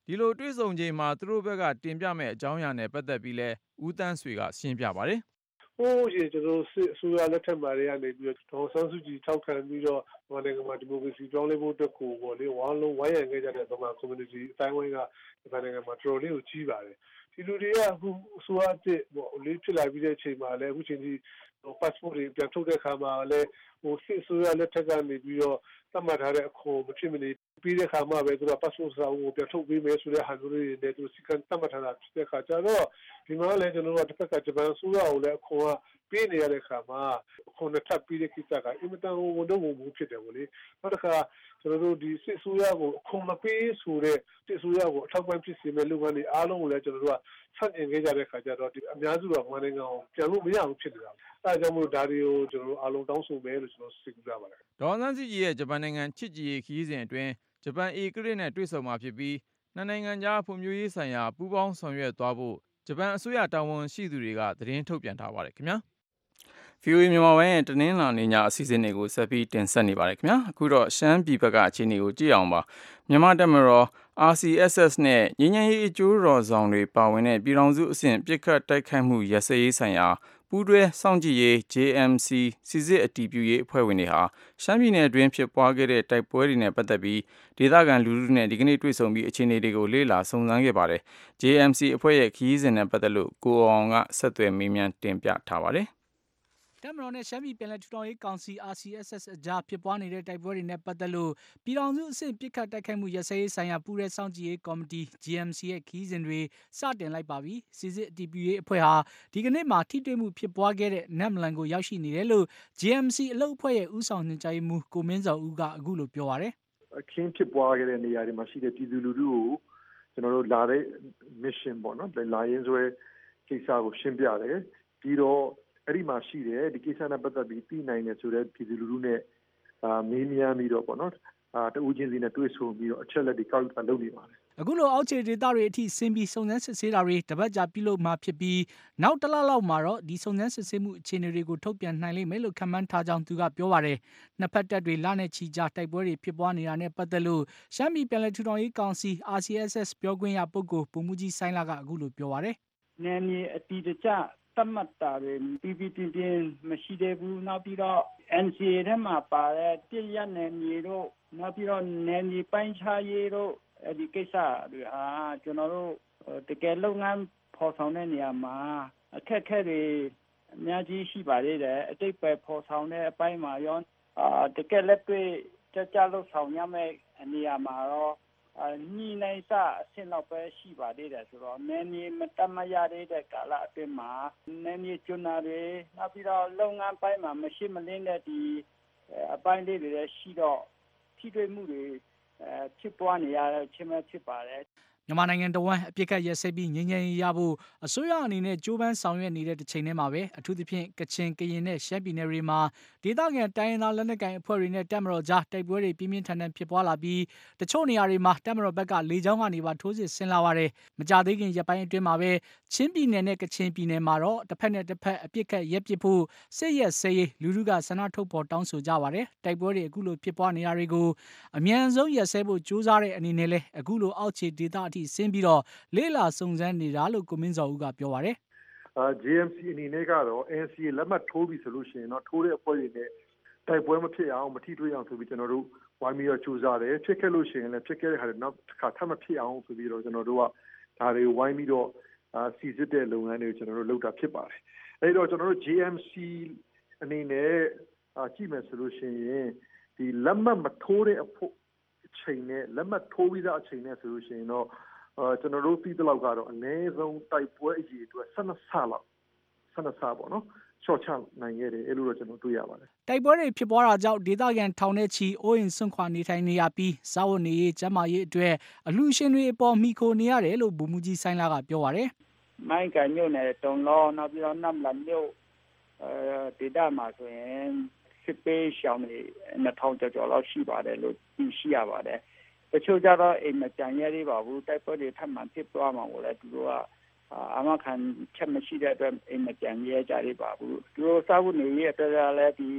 ဒီလိုတွေ့ဆုံချိန်မှာသူတို့ဘက်ကတင်ပြမဲ့အကြောင်းအရာနဲ့ပတ်သက်ပြီးလဲဦးတန်းဆွေကရှင်းပြပါတယ်ဟိုးရှင်ကျွန်တော်စစ်အစိုးရလက်ထက်မှာတွေကနေပြီးတော့ဒေါ်ဆန်းစုကြည်ထောက်ခံပြီးတော့မြန်မာနိုင်ငံမှာဒီမိုကရေစီပြောင်းလဲဖို့အတွက်ကိုပေါ့လေဝါလုံးဝိုင်းရံခဲ့ကြတဲ့ဗမာ community အတိုင်းဝိုင်းကမြန်မာနိုင်ငံမှာတော်တော်လေးကိုကြီးပါတယ်ဒီလူတွေကအခုအစိုးရအစ်ပေါ့လေးဖြစ်လာပြီးတဲ့အချိန်မှာလည်းအခုချိန်ကြီး passport တွေပြန်ထုတ်တဲ့အခါမှာလည်းဟိုစစ်အစိုးရလက်ထက်ကနေပြီးတော့သတ်မှတ်ထားတဲ့အခွန်မဖြစ်မနေပြီးတဲ့အခါမှာပဲသူက passport စာအုပ်ကိုပြန်ထုတ်ပေးမယ်ဆိုတဲ့ဟာမျိုးတွေနဲ့သူစီကံသတ်မှတ်ထားတာဖြစ်တဲ့အခါကျတော့ဒီမှာလည်းကျွန်တော်တို့ကတစ်ခါကဂျပန်အစိုးရကိုလည်းအခွန်ကပေးနေရတဲ့အခါမှာအခွန်နဲ့ထပ်ပြီးတဲ့ကိစ္စကအင်မတန်ဝန်တော့ဝန်မှုဖြစ်တယ်ဗောလေနောက်တစ်ခါကျွန်တော်တို့ဒီစစ်အစိုးရကိုအခွန်မပေးဆိုတဲ့စစ်အစိုးရကိုအထောက်ပံ့ဖြစ်စေမဲ့လုပ်ငန်းတွေအားလုံးကိုလည်းကျွန်တော်တို့ကဆန့်ကျင်ခဲ့ကြတဲ့အခါကျတော့ဒီအများစုကမြန်မာနိုင်ငံကိုပြန်လို့မရဘူးဖြစ်နေတာအဲဒါကြောင့်မို့ဒါတွေကိုကျွန်တော်တို့အားလုံးတောင်းဆိုမယ်လို့ကျွန်တော်စိတ်ကူးကြပါတယ်ဒေါ်ဆန်းစုကြည်ရဲ့ဂျပန်နိုင်ငံချစ်ကြည်ရေးခရီးစဉ်အတွင်းဂျပန်ဧကရာဇ်နဲ့တွေ့ဆုံမှာဖြစ်ပြီးနှစ်နိုင်ငံကြားဖွံ့ဖြိုးရေးဆိုင်ရာပူးပေါင်းဆောင်ရွက်သွားဖို့ဂျပန်အစိုးရတာဝန်ရှိသူတွေကသတင်းထုတ်ပြန်ထားပါတယ်ခင်ဗျာ ဗီအိုအေ မြန်မာပိုင်းရဲ့တနင်္လာနေ့ညအစီအစဉ်တွေကိုဆက်ပြီးတင်ဆက်နေပါတယ်ခင်ဗျာအခုတော့ရှမ်းပြည်ဘက်ကအခြေအနေကိုကြည့်အောင်ပါမြန်မာတပ်မတော် အာရ် စီ အက်စ် အက်စ် နဲ့ငြိမ်းချမ်းရေးအကျိုးတော်ဆောင်တွေပါဝင်တဲ့ပြည်ထောင်စုအဆင့်ပစ်ခတ်တိုက်ခိုက်မှုရပ်စဲရေးဆိုင်ရာပူးတွဲစောင့်ကြည့်ရေး ဂျေ အမ် စီ စီစစ်အတည်ပြုရေးအဖွဲ့ဝင်တွေဟာရှမ်းပြည်နယ်အတွင်းဖြစ်ပွားခဲ့တဲ့တိုက်ပွဲတွေနဲ့ပတ်သက်ပြီးဒေသခံလူထုနဲ့ဒီကနေ့တွေ့ဆုံပြီးအခြေအနေတွေကိုလေ့လာစုံစမ်းခဲ့ပါတယ် ဂျေ အမ် စီ အဖွဲ့ရဲ့ခရီးစဉ်နဲ့ပတ်သက်လို့ကိုအောင်ကဆက်သွယ်မေးမြန်းတင်ပြထားပါတယ်တပ်မတော်နဲ့ရှမ်းပြည်ပြည်နယ်ထူထောင်ရေးကောင်စီ အာရ် စီ အက်စ် အက်စ် အကြားဖြစ်ပွားနေတဲ့တိုက်ပွဲတွေနဲ့ပတ်သက်လို့ပြည်ထောင်စုအဆင့်ပစ်ခတ်တိုက်ခိုက်မှုရပ်စဲရေးဆိုင်ရာပူးရဲစောင့်ကြည့်ရေးကော်မတီ ဂျေ အမ် စီ ရဲ့ခရီးစဉ်တွေစတင်လိုက်ပါပြီ။စီစစ်အတည်ပြုရေးအဖွဲ့ဟာဒီကနေ့မှာထိတွေ့မှုဖြစ်ပွားခဲ့တဲ့နမ်မလန်ကိုရောက်ရှိနေတယ်လို့ ဂျေ အမ် စီ အလုပ်အဖွဲ့ရဲ့ဦးဆောင်ညွှန်ကြားရေးမှူးကိုမင်းဇော်ဦးကအခုလိုပြောပါတယ်။အခင်းဖြစ်ပွားခဲ့တဲ့နေရာတွေမှာရှိတဲ့ပြည်သူလူထုကိုကျွန်တော်တို့လာတဲ့ mission ပေါ့နော်လာရင်းဆွဲကိစ္စကိုရှင်းပြတယ်ပြီးတော့အဲ့ဒီမှာရှိတယ်ဒီကိစ္စနဲ့ပတ်သက်ပြီးသိနိုင်တယ်ဆိုတဲ့ပြည်သူလူထုနဲ့အာမေးမြန်းပြီးတော့ပေါ့နော်အာတဦးချင်းစီနဲ့တွေ့ဆုံပြီးတော့အချက်လက်တွေကောက်ယူတာလုပ်နေပါတယ်အခုလိုအောက်ခြေဒေသတွေအထိဆင်းပြီးစုံစမ်းစစ်ဆေးတာတွေတပတ်ကြာပြုလုပ်မှာဖြစ်ပြီးနောက်တစ်လလောက်မှာတော့ဒီစုံစမ်းစစ်ဆေးမှုအခြေအနေတွေကိုထုတ်ပြန်နိုင်လိမ့်မယ်လို့ခန့်မှန်းထားကြောင်းသူကပြောပါတယ်နှစ်ဖက်တပ်တွေလနဲ့ချီကြားတိုက်ပွဲတွေဖြစ်ပွားနေတာနဲ့ပတ်သက်လို့ရှမ်းပြည်ပြည်နယ်ထူထောင်ရေးကောင်စီ အာရ် စီ အက်စ် အက်စ် ပြောခွင့်ရပုဂ္ဂိုလ်ဗိုလ်မှူးကြီးဆိုင်းလာကအခုလိုပြောပါတယ်နယ်မြေအတီးတကျသတ်မှတ်တာတွေပြီးပြီးပြင်းပြင်းမရှိသေးဘူးနောက်ပြီးတော့ အန် စီ အေ ထဲမှာပါတဲ့တည်ရနယ်မြေတို့နောက်ပြီးတော့နယ်မြေပိုင်းခြားရေးတို့အဲဒီကိစ္စတွေဟာကျွန်တော်တို့တကယ်လုပ်ငန်းဖော်ဆောင်တဲ့နေရာမှာအခက်အခဲတွေအများကြီးရှိပါသေးတယ်အတိတ်ပဲဖော်ဆောင်တဲ့အပိုင်းမှာရောအာတကယ်လက်တွေ့ကြကြလို့ဆောင်ရမယ့်နေရာမှာတော့ညီနိုင်စာအဆင့်တော့ပဲရှိပါသေးတယ်ဆိုတော့နည်းနည်းမတမရတဲ့ကာလအတွင်းမှာနည်းနည်းကျွမ်းနာတွေနောက်ပြီးတော့လုပ်ငန်းပိုင်းမှာမရှိမလင်းတဲ့ဒီအပိုင်းလေးတွေရှိတော့ထိတွေ့မှုတွေဖြစ်ပွားနေရတဲ့ချင်းမဲ့ဖြစ်ပါတယ်မြန်မာနိုင်ငံတဝန်းအပြစ်ခတ်ရက်စက်ပြီးငြိမ်းချမ်းရေးရဖို့အစိုးရအနေနဲ့ကြိုးပမ်းဆောင်ရွက်နေတဲ့တစ်ချိန်တည်းမှာပဲအထူးသဖြင့်ကချင်ကရင်နဲ့ရှမ်းပြည်နယ်တွေမှာဒေသခံတိုင်းရင်းသားလက်နက်ကိုင်အဖွဲ့တွေနဲ့တပ်မတော်ကြားတိုက်ပွဲတွေပြင်းပြင်းထန်ထန်ဖြစ်ပွားလာပြီးတချို့နေရာတွေမှာတပ်မတော်ဘက်ကလေကြောင်းကနေပါထိုးစစ်ဆင်လာပါတယ်မကြသေးခင်ရက်ပိုင်းအတွင်းမှာပဲချင်းပြည်နယ်နဲ့ကချင်ပြည်နယ်မှာတော့တစ်ဖက်နဲ့တစ်ဖက်အပြစ်ခတ်ရက်ပစ်ဖို့စစ်ရက်စဲရေးလူထုကဆန္ဒထုတ်ဖော်တောင်းဆိုကြပါတယ်တိုက်ပွဲတွေအခုလိုဖြစ်ပွားနေတာတွေကိုအမြန်ဆုံးရက်စဲဖို့ကြိုးစားတဲ့အနေနဲ့လဲအခုလိုအောက်ခြေဒေသဆင်းပြီးတော့လေးလာစုံစမ်းနေတာလို့ကိုမင်းဇော်ဦးကပြောပါတယ်အာ ဂျေ အမ် စီ အနေနဲ့ကတော့ အန် စီ အေ လက်မှတ်ထိုးပြီဆိုလို့ရှိရင်တော့ထိုးတဲ့အဖွဲ့တွေနဲ့တိုက်ပွဲမဖြစ်အောင်မထိတွေ့အောင်ဆိုပြီးကျွန်တော်တို့ဝိုင်းပြီးတော့ကြိုးစားတယ်ဖြစ်ခဲ့လို့ရှိရင်လည်းဖြစ်ခဲ့တဲ့ဟာတွေနောက်တစ်ခါထပ်မဖြစ်အောင်ဆိုပြီးတော့ကျွန်တော်တို့ကဒါတွေဝိုင်းပြီးတော့အာစီစစ်တဲ့လုပ်ငန်းတွေကိုကျွန်တော်တို့လုပ်တာဖြစ်ပါတယ်အဲဒီတော့ကျွန်တော်တို့ ဂျေ အမ် စီ အနေနဲ့အာကြည့်မယ်ဆိုလို့ရှိရင်ဒီလက်မှတ်မထိုးတဲ့အဖို့အချိန်နဲ့လက်မှတ်ထိုးပြီးသားအချိန်နဲ့ဆိုလို့ရှိရင်တော့အာကျွန်တော်တို့ပြီးတဲ့လောက်ကတော့အနည်းဆုံးတိုက်ပွဲအရေးအတွက်ဆယ်နှစ်ဆလောက်ဆယ်နှစ်ဆပေါ့နော်ချော့ချနိုင်ခဲ့တယ်အဲ့လိုတော့ကျွန်တော်တွေ့ရပါတယ်တိုက်ပွဲတွေဖြစ်ပွားတာကြောင့်ဒေသခံထောင်ထဲချီအိုးအိမ်ဆွန့်ခွာနေထိုင်နေရပြီးစားဝတ်နေရေးကျန်းမာရေးအတွက်အလှူရှင်တွေအပေါ်မိခိုနေရတယ်လို့ဗိုလ်မှူးကြီးဆိုင်းလာကပြောပါတယ်မိုင်းကန်မြို့နယ်တုံလောနောက်ပြီးတော့နမ်လန်မြို့အဲဒေသမှာဆိုရင်စစ်ပေးရှောင်းနေနှစ်ထောင်ကျော်ကျော်လောက်ရှိပါတယ်လို့သိရှိရပါတယ်တချို့ကြတော့အိမ်မကြံရသေးပါဘူးတိုက်ပွဲတွေထပ်မံဖြစ်သွားမှာကိုလည်းသူတို့ကအမခံချက်မရှိတဲ့အတွက်အိမ်မကြံရကြသေးပါဘူးသူတို့စားဖို့နေရတဲ့အတွက်လည်းဒီ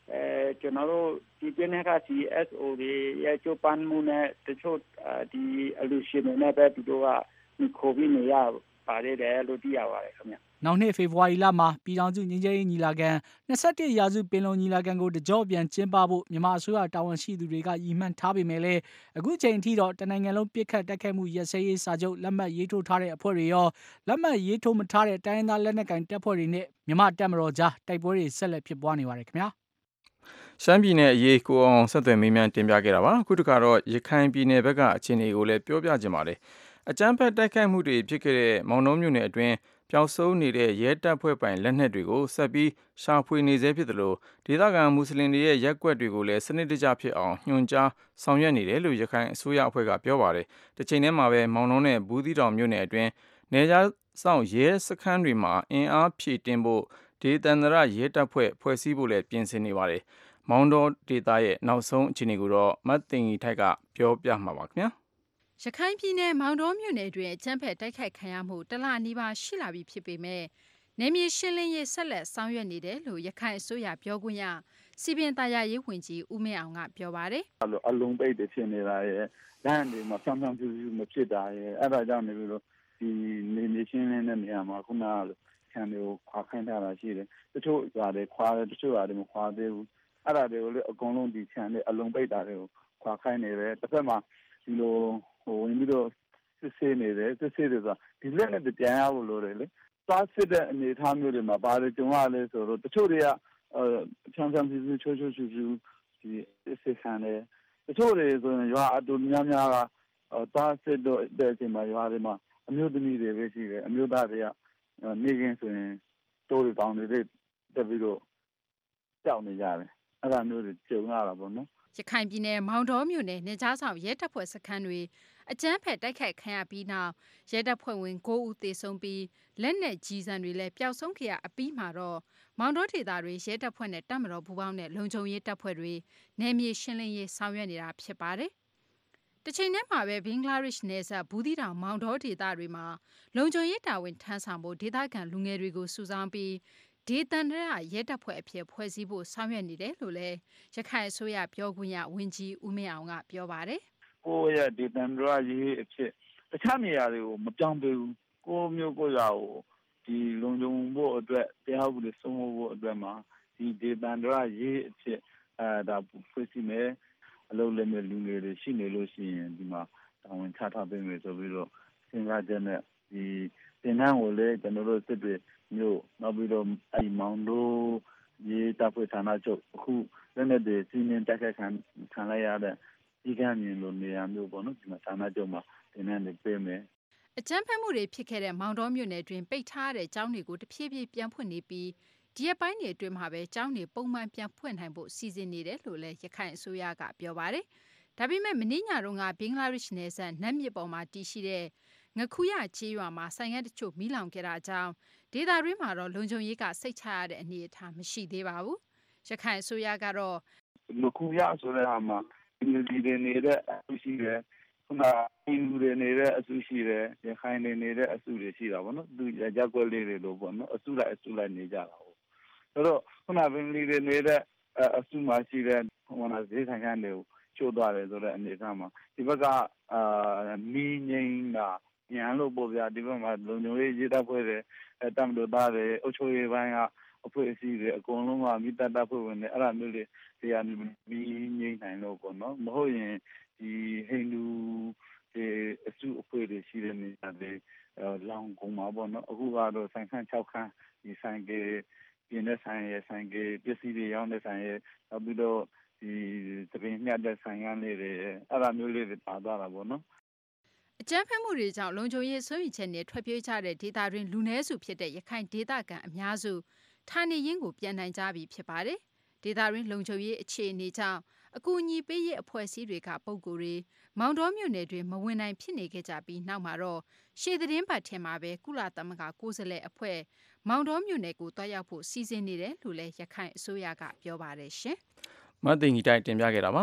အဲကျွန်တော်တို့ဒီပြင်းက စီ အက်စ် အို တွေရဲ့ချိုးပန်းမှုနဲ့တချို့ဒီအလူရှင်တွေနဲ့ပဲသူတို့ကခိုပြီးနေရပါတယ်လို့သိရပါတယ်ခင်ဗျနောက်နှစ်ဖေဖော်ဝါရီလမှာပြည်ထောင်စုငြိမ်းချမ်းရေးညီလာခံ၂၁ရာစုပင်လုံညီလာခံကိုတကြော့ပြန်ကျင်းပဖို့မြန်မာအစိုးရတာဝန်ရှိသူတွေကရည်မှန်းထားပေမဲ့လည်းအခုချိန်အထိတော့တနိုင်ငံလုံးပြစ်ခတ်တိုက်ခိုက်မှုရပ်စဲရေးစာချုပ်လက်မှတ်ရေးထိုးထားတဲ့အဖွဲ့တွေရောလက်မှတ်ရေးထိုးမထားတဲ့တိုင်းရင်းသားလက်နက်ကိုင်တပ်ဖွဲ့တွေနဲ့မြန်မာတပ်မတော်ကြားတိုက်ပွဲတွေဆက်လက်ဖြစ်ပွားနေပါတယ်ခင်ဗျာရှမ်းပြည်နယ်အရေးကိုအောင်ဆက်သွယ်မေးမြန်းတင်ပြခဲ့တာပါအခုတခါတော့ရခိုင်ပြည်နယ်ဘက်ကအခြေအနေကိုလည်းပြောပြချင်ပါတယ်အကြမ်းဖက်တိုက်ခိုက်မှုတွေဖြစ်ခဲ့တဲ့မောင်နှောမြို့နယ်အတွင်းပျောက်ဆုံးနေတဲ့ရဲတပ်ဖွဲ့ပိုင်လက်နက်တွေကိုဆက်ပြီးရှာဖွေနေသေးဖြစ်သလိုဒေသခံမွတ်စလင်တွေရဲ့ရက်ကွက်တွေကိုလည်းစနစ်တကျဖြစ်အောင်ညွှန်ကြားဆောင်ရွက်နေတယ်လို့ရခိုင်အစိုးရအဖွဲ့ကပြောပါတယ်။တစ်ချိန်တည်းမှာပဲမောင်နှောနဲ့ဘူးသီးတောင်မြို့နယ်အတွင်းနေကြားဆောင်ရဲစခန်းတွေမှာအင်အားဖြည့်တင်းဖို့ဒေသန္တရရဲတပ်ဖွဲ့ဖွဲ့စည်းဖို့လည်းပြင်ဆင်နေပါတယ်။မောင်တောဒေသရဲ့နောက်ဆုံးအခြေအနေကိုတော့မတ်တင်ကြီးထိုက်ကပြောပြမှာပါခင်ဗျာ။ရခိုင်ပြည်နယ်မောင်တောမြို့နယ်တွင်အကြမ်းဖက်တိုက်ခိုက်ခံရမှုတလနီးပါးရှိလာပြီဖြစ်ပေမဲ့နယ်မြေရှင်းလင်းရေးဆက်လက်ဆောင်ရွက်နေတယ်လို့ရခိုင်အစိုးရပြောခွင့်ရစီပင်သားရရေးဝန်ကြီးဦးမင်းအောင်ကပြောပါတယ်။အလုံးပိတ်တွေဖြစ်နေတာရဲ့လမ်းတွေမှာဆမ်းဆမ်းပြူပြူမဖြစ်တာရဲ့အဲ့ဒါကြောင့်နေပြီးတော့ဒီနယ်မြေရှင်းလင်းတဲ့နေရာမှာခုနကခံတွေကိုခွာခိုင်းထားတာရှိတယ်။တချို့ຢာတွေခွာတယ်တချို့ຢာတွေမခွာသေးဘူး။အဲ့ဒါတွေကိုလည်းအကုန်လုံးဒီခြံတွေအလုံးပိတ်တာတွေကိုခွာခိုင်းနေတယ်။တစ်ဖက်မှာဒီလိုဟိုဝင်ပြီးတော့စစ်ဆေးနေတယ်စစ်ဆေးတယ်ဆိုတာဒီလက်နဲ့ပြန်ရဖို့လိုတယ်လေသွားစစ်တဲ့အနေအထားမျိုးတွေမှာပါတယ်ကြုံရလဲဆိုတော့တချို့တွေကအဲချမ်းချမ်းပြူပြူချိုးချိုးချူချူဒီစစ်ခံတယ်တချို့တွေဆိုရင်ရွာအတူများများကသွားစစ်တော့တဲ့အချိန်မှာရွာတွေမှာအမျိုးသမီးတွေပဲရှိတယ်အမျိုးသားတွေကနေကင်းဆိုရင်တိုးတွေပေါင်းတွေတက်ပြီးတော့ကြောက်နေကြတယ်အဲ့ဒါမျိုးတွေကြုံရတာပေါ့နော်ရခိုင်ပြည်နယ်မောင်တောမြို့နယ်နေကြားဆောင်ရဲတပ်ဖွဲ့စခန်းတွေအကြမ်းဖက်တိုက်ခိုက်ခံရပြီးနောက်ရဲတပ်ဖွဲ့ဝင်၉ဦးသေဆုံးပြီးလက်နက်ကြီးစံတွေလည်းပျောက်ဆုံးခဲ့ရအပြီးမှာတော့မောင်တောဒေသတွေရဲတပ်ဖွဲ့နဲ့တပ်မတော်ပူးပေါင်းတဲ့လုံခြုံရေးတပ်ဖွဲ့တွေနယ်မြေရှင်းလင်းရေးဆောင်ရွက်နေတာဖြစ်ပါတယ်။တစ်ချိန်တည်းမှာပဲဘင်္ဂလားဒေ့ရှ်နယ်စပ်ဘူးသီးတောင်မောင်တောဒေသတွေမှာလုံခြုံရေးတာဝန်ထမ်းဆောင်ဖို့ဒေသခံလူငယ်တွေကိုစုဆောင်းပြီးဒေသန္တရရဲတပ်ဖွဲ့အဖြစ်ဖွဲ့စည်းဖို့ဆောင်ရွက်နေတယ်လို့လည်းရခိုင်အစိုးရပြောခွင့်ရဝန်ကြီးဦးမင်းအောင်ကပြောပါတယ်။ကိုယ့်ရဲ့ဒေသန္တရရဲအဖြစ်တခြားနေရာတွေကိုမပြောင်းပေးဘူး။ကိုယ့်မျိုးကိုယ့်ရာကိုဒီလုံခြုံဖို့အတွက်တရားဥပဒေစိုးမိုးဖို့အတွက်မှာဒီဒေသန္တရရဲအဖြစ်အဲဒါဖွဲ့စည်းမယ်အလုပ်လုပ်မဲ့လူငယ်တွေရှိနေလို့ရှိရင်ဒီမှာတာဝန်ချထားပေးမယ်ဆိုပြီးတော့စဉ်းစားချက်နဲ့ဒီတင်နန်းကိုလည်းကျွန်တော်တို့စစ်တွေမျိုးနောက်ပြီးတော့အဲ့မောင်တို့ရေတပ်ဖွဲ့ဌာနချုပ်အခုလက်နက်တွေစီးနင်းတိုက်ခိုက်ခံခံလိုက်ရတဲ့ဒီကံမြင်လို့နေရာမျိုးပေါ့နော်ဒီမှာဌာနချုပ်မှာတင်နန်းတွေပေးမယ်အကြမ်းဖက်မှုတွေဖြစ်ခဲ့တဲ့မောင်တော်မြို့နယ်တွင်ပိတ်ထားတဲ့ကျောင်းတွေကိုတဖြည်းဖြည်းပြန်ဖွင့်နေပြီးဒီရက်ပိုင်းတွေအတွင်းမှာပဲကျောင်းတွေပုံမှန်ပြန်ဖွင့်နိုင်ဖို့စီစဉ်နေတယ်လို့လည်းရခိုင်အစိုးရကပြောပါတယ်။ဒါပေမဲ့မနေ့ညတုန်းကဘင်္ဂလားဒေ့ရှ်နယ်စပ်နတ်မြစ်ပေါ်မှာတည်ရှိတဲ့ငခုရချေးရွာမှာဆိုင်ငံတချို့မီးလောင်ခဲ့တာကြောင့်ဒေသတွင်းမှာတော့လုံခြုံရေးကစိတ်ချရတဲ့အနေအထားမရှိသေးပါဘူး။ရခိုင်အစိုးရကတော့ငခုရဆိုတဲ့ဟာမှာဒီဒီနေတဲ့အဆူရှိတယ်ခုနအင်းလူတွေနေတဲ့အဆူရှိတယ်ရခိုင်နေနေတဲ့အဆူတွေရှိတာပေါ့နော်သူရက်ကွက်လေးတွေလို့ပေါ့နော်အဆူလိုက်အဆူလိုက်နေကြတာဟုတ်ဆိုတော့ခုနဘင်္ဂလီတွေနေတဲ့အဆူမှာရှိတဲ့ဟိုနာဈေးဆိုင်ကန်တွေကိုချိုးသွားတယ်ဆိုတဲ့အနေအထားမှာဒီဘက်ကအာမီးငိမ့်တာညံလို့ပေါ့ဗျာဒီဘက်မှာလုံခြုံရေးရေးတပ်ဖွဲ့တွေအဲတမ်တို့သားတွေအုပ်ချုပ်ရေးပိုင်းကအဖွဲ့အစည်းတွေအကုန်လုံးကမိသားတပ်ဖွဲ့ဝင်တွေအဲ့ဒါမျိုးတွေတရားမီးငိမ့်နိုင်လို့ပေါ့နော်မဟုတ်ရင်ဒီဟိန္ဒူဒီအစုအဖွဲ့တွေရှိတဲ့နေရာတွေလောင်ကုန်မှာပေါ့နော်အခုကတော့ဆိုင်ခန်း၆ခန်းဒီဆိုင်ကေပြင်းတဲ့ဆိုင်ရဆိုင်ကေပစ္စည်းတွေရောင်းတဲ့ဆိုင်ရနောက်ပြီးတော့ဒီတပင်မြတ်တဲ့ဆိုင်ရလေးတွေအဲ့ဒါမျိုးလေးတွေပါသွားတာပေါ့နော်အကြမ်းဖက်မှုတွေကြောင့်လုံခြုံရေးစိုးရိမ်ချက်နဲ့ထွက်ပြေးကြတဲ့ဒေသတွင်းလူနည်းစုဖြစ်တဲ့ရခိုင်ဒေသခံအများစုဌာနေရင်းကိုပြန်နိုင်ကြပြီဖြစ်ပါတယ်။ဒေသတွင်းလုံခြုံရေးအခြေအနေကြောင့်အကူအညီပေးရေးအဖွဲ့အစည်းတွေကပုံကိုယ်တွေမောင်တော်မြို့နယ်တွင်မဝင်နိုင်ဖြစ်နေခဲ့ကြပြီးနောက်မှာတော့ရှေ့သတင်းပတ်ထဲမှာပဲကုလသမဂ္ဂကိုယ်စားလှယ်အဖွဲ့မောင်တော်မြို့နယ်ကိုတွားရောက်ဖို့စီစဉ်နေတယ်လို့လည်းရခိုင်အစိုးရကပြောပါတယ်ရှင်။မသိင်ကြီးတိုက်တင်ပြခဲ့တာပါ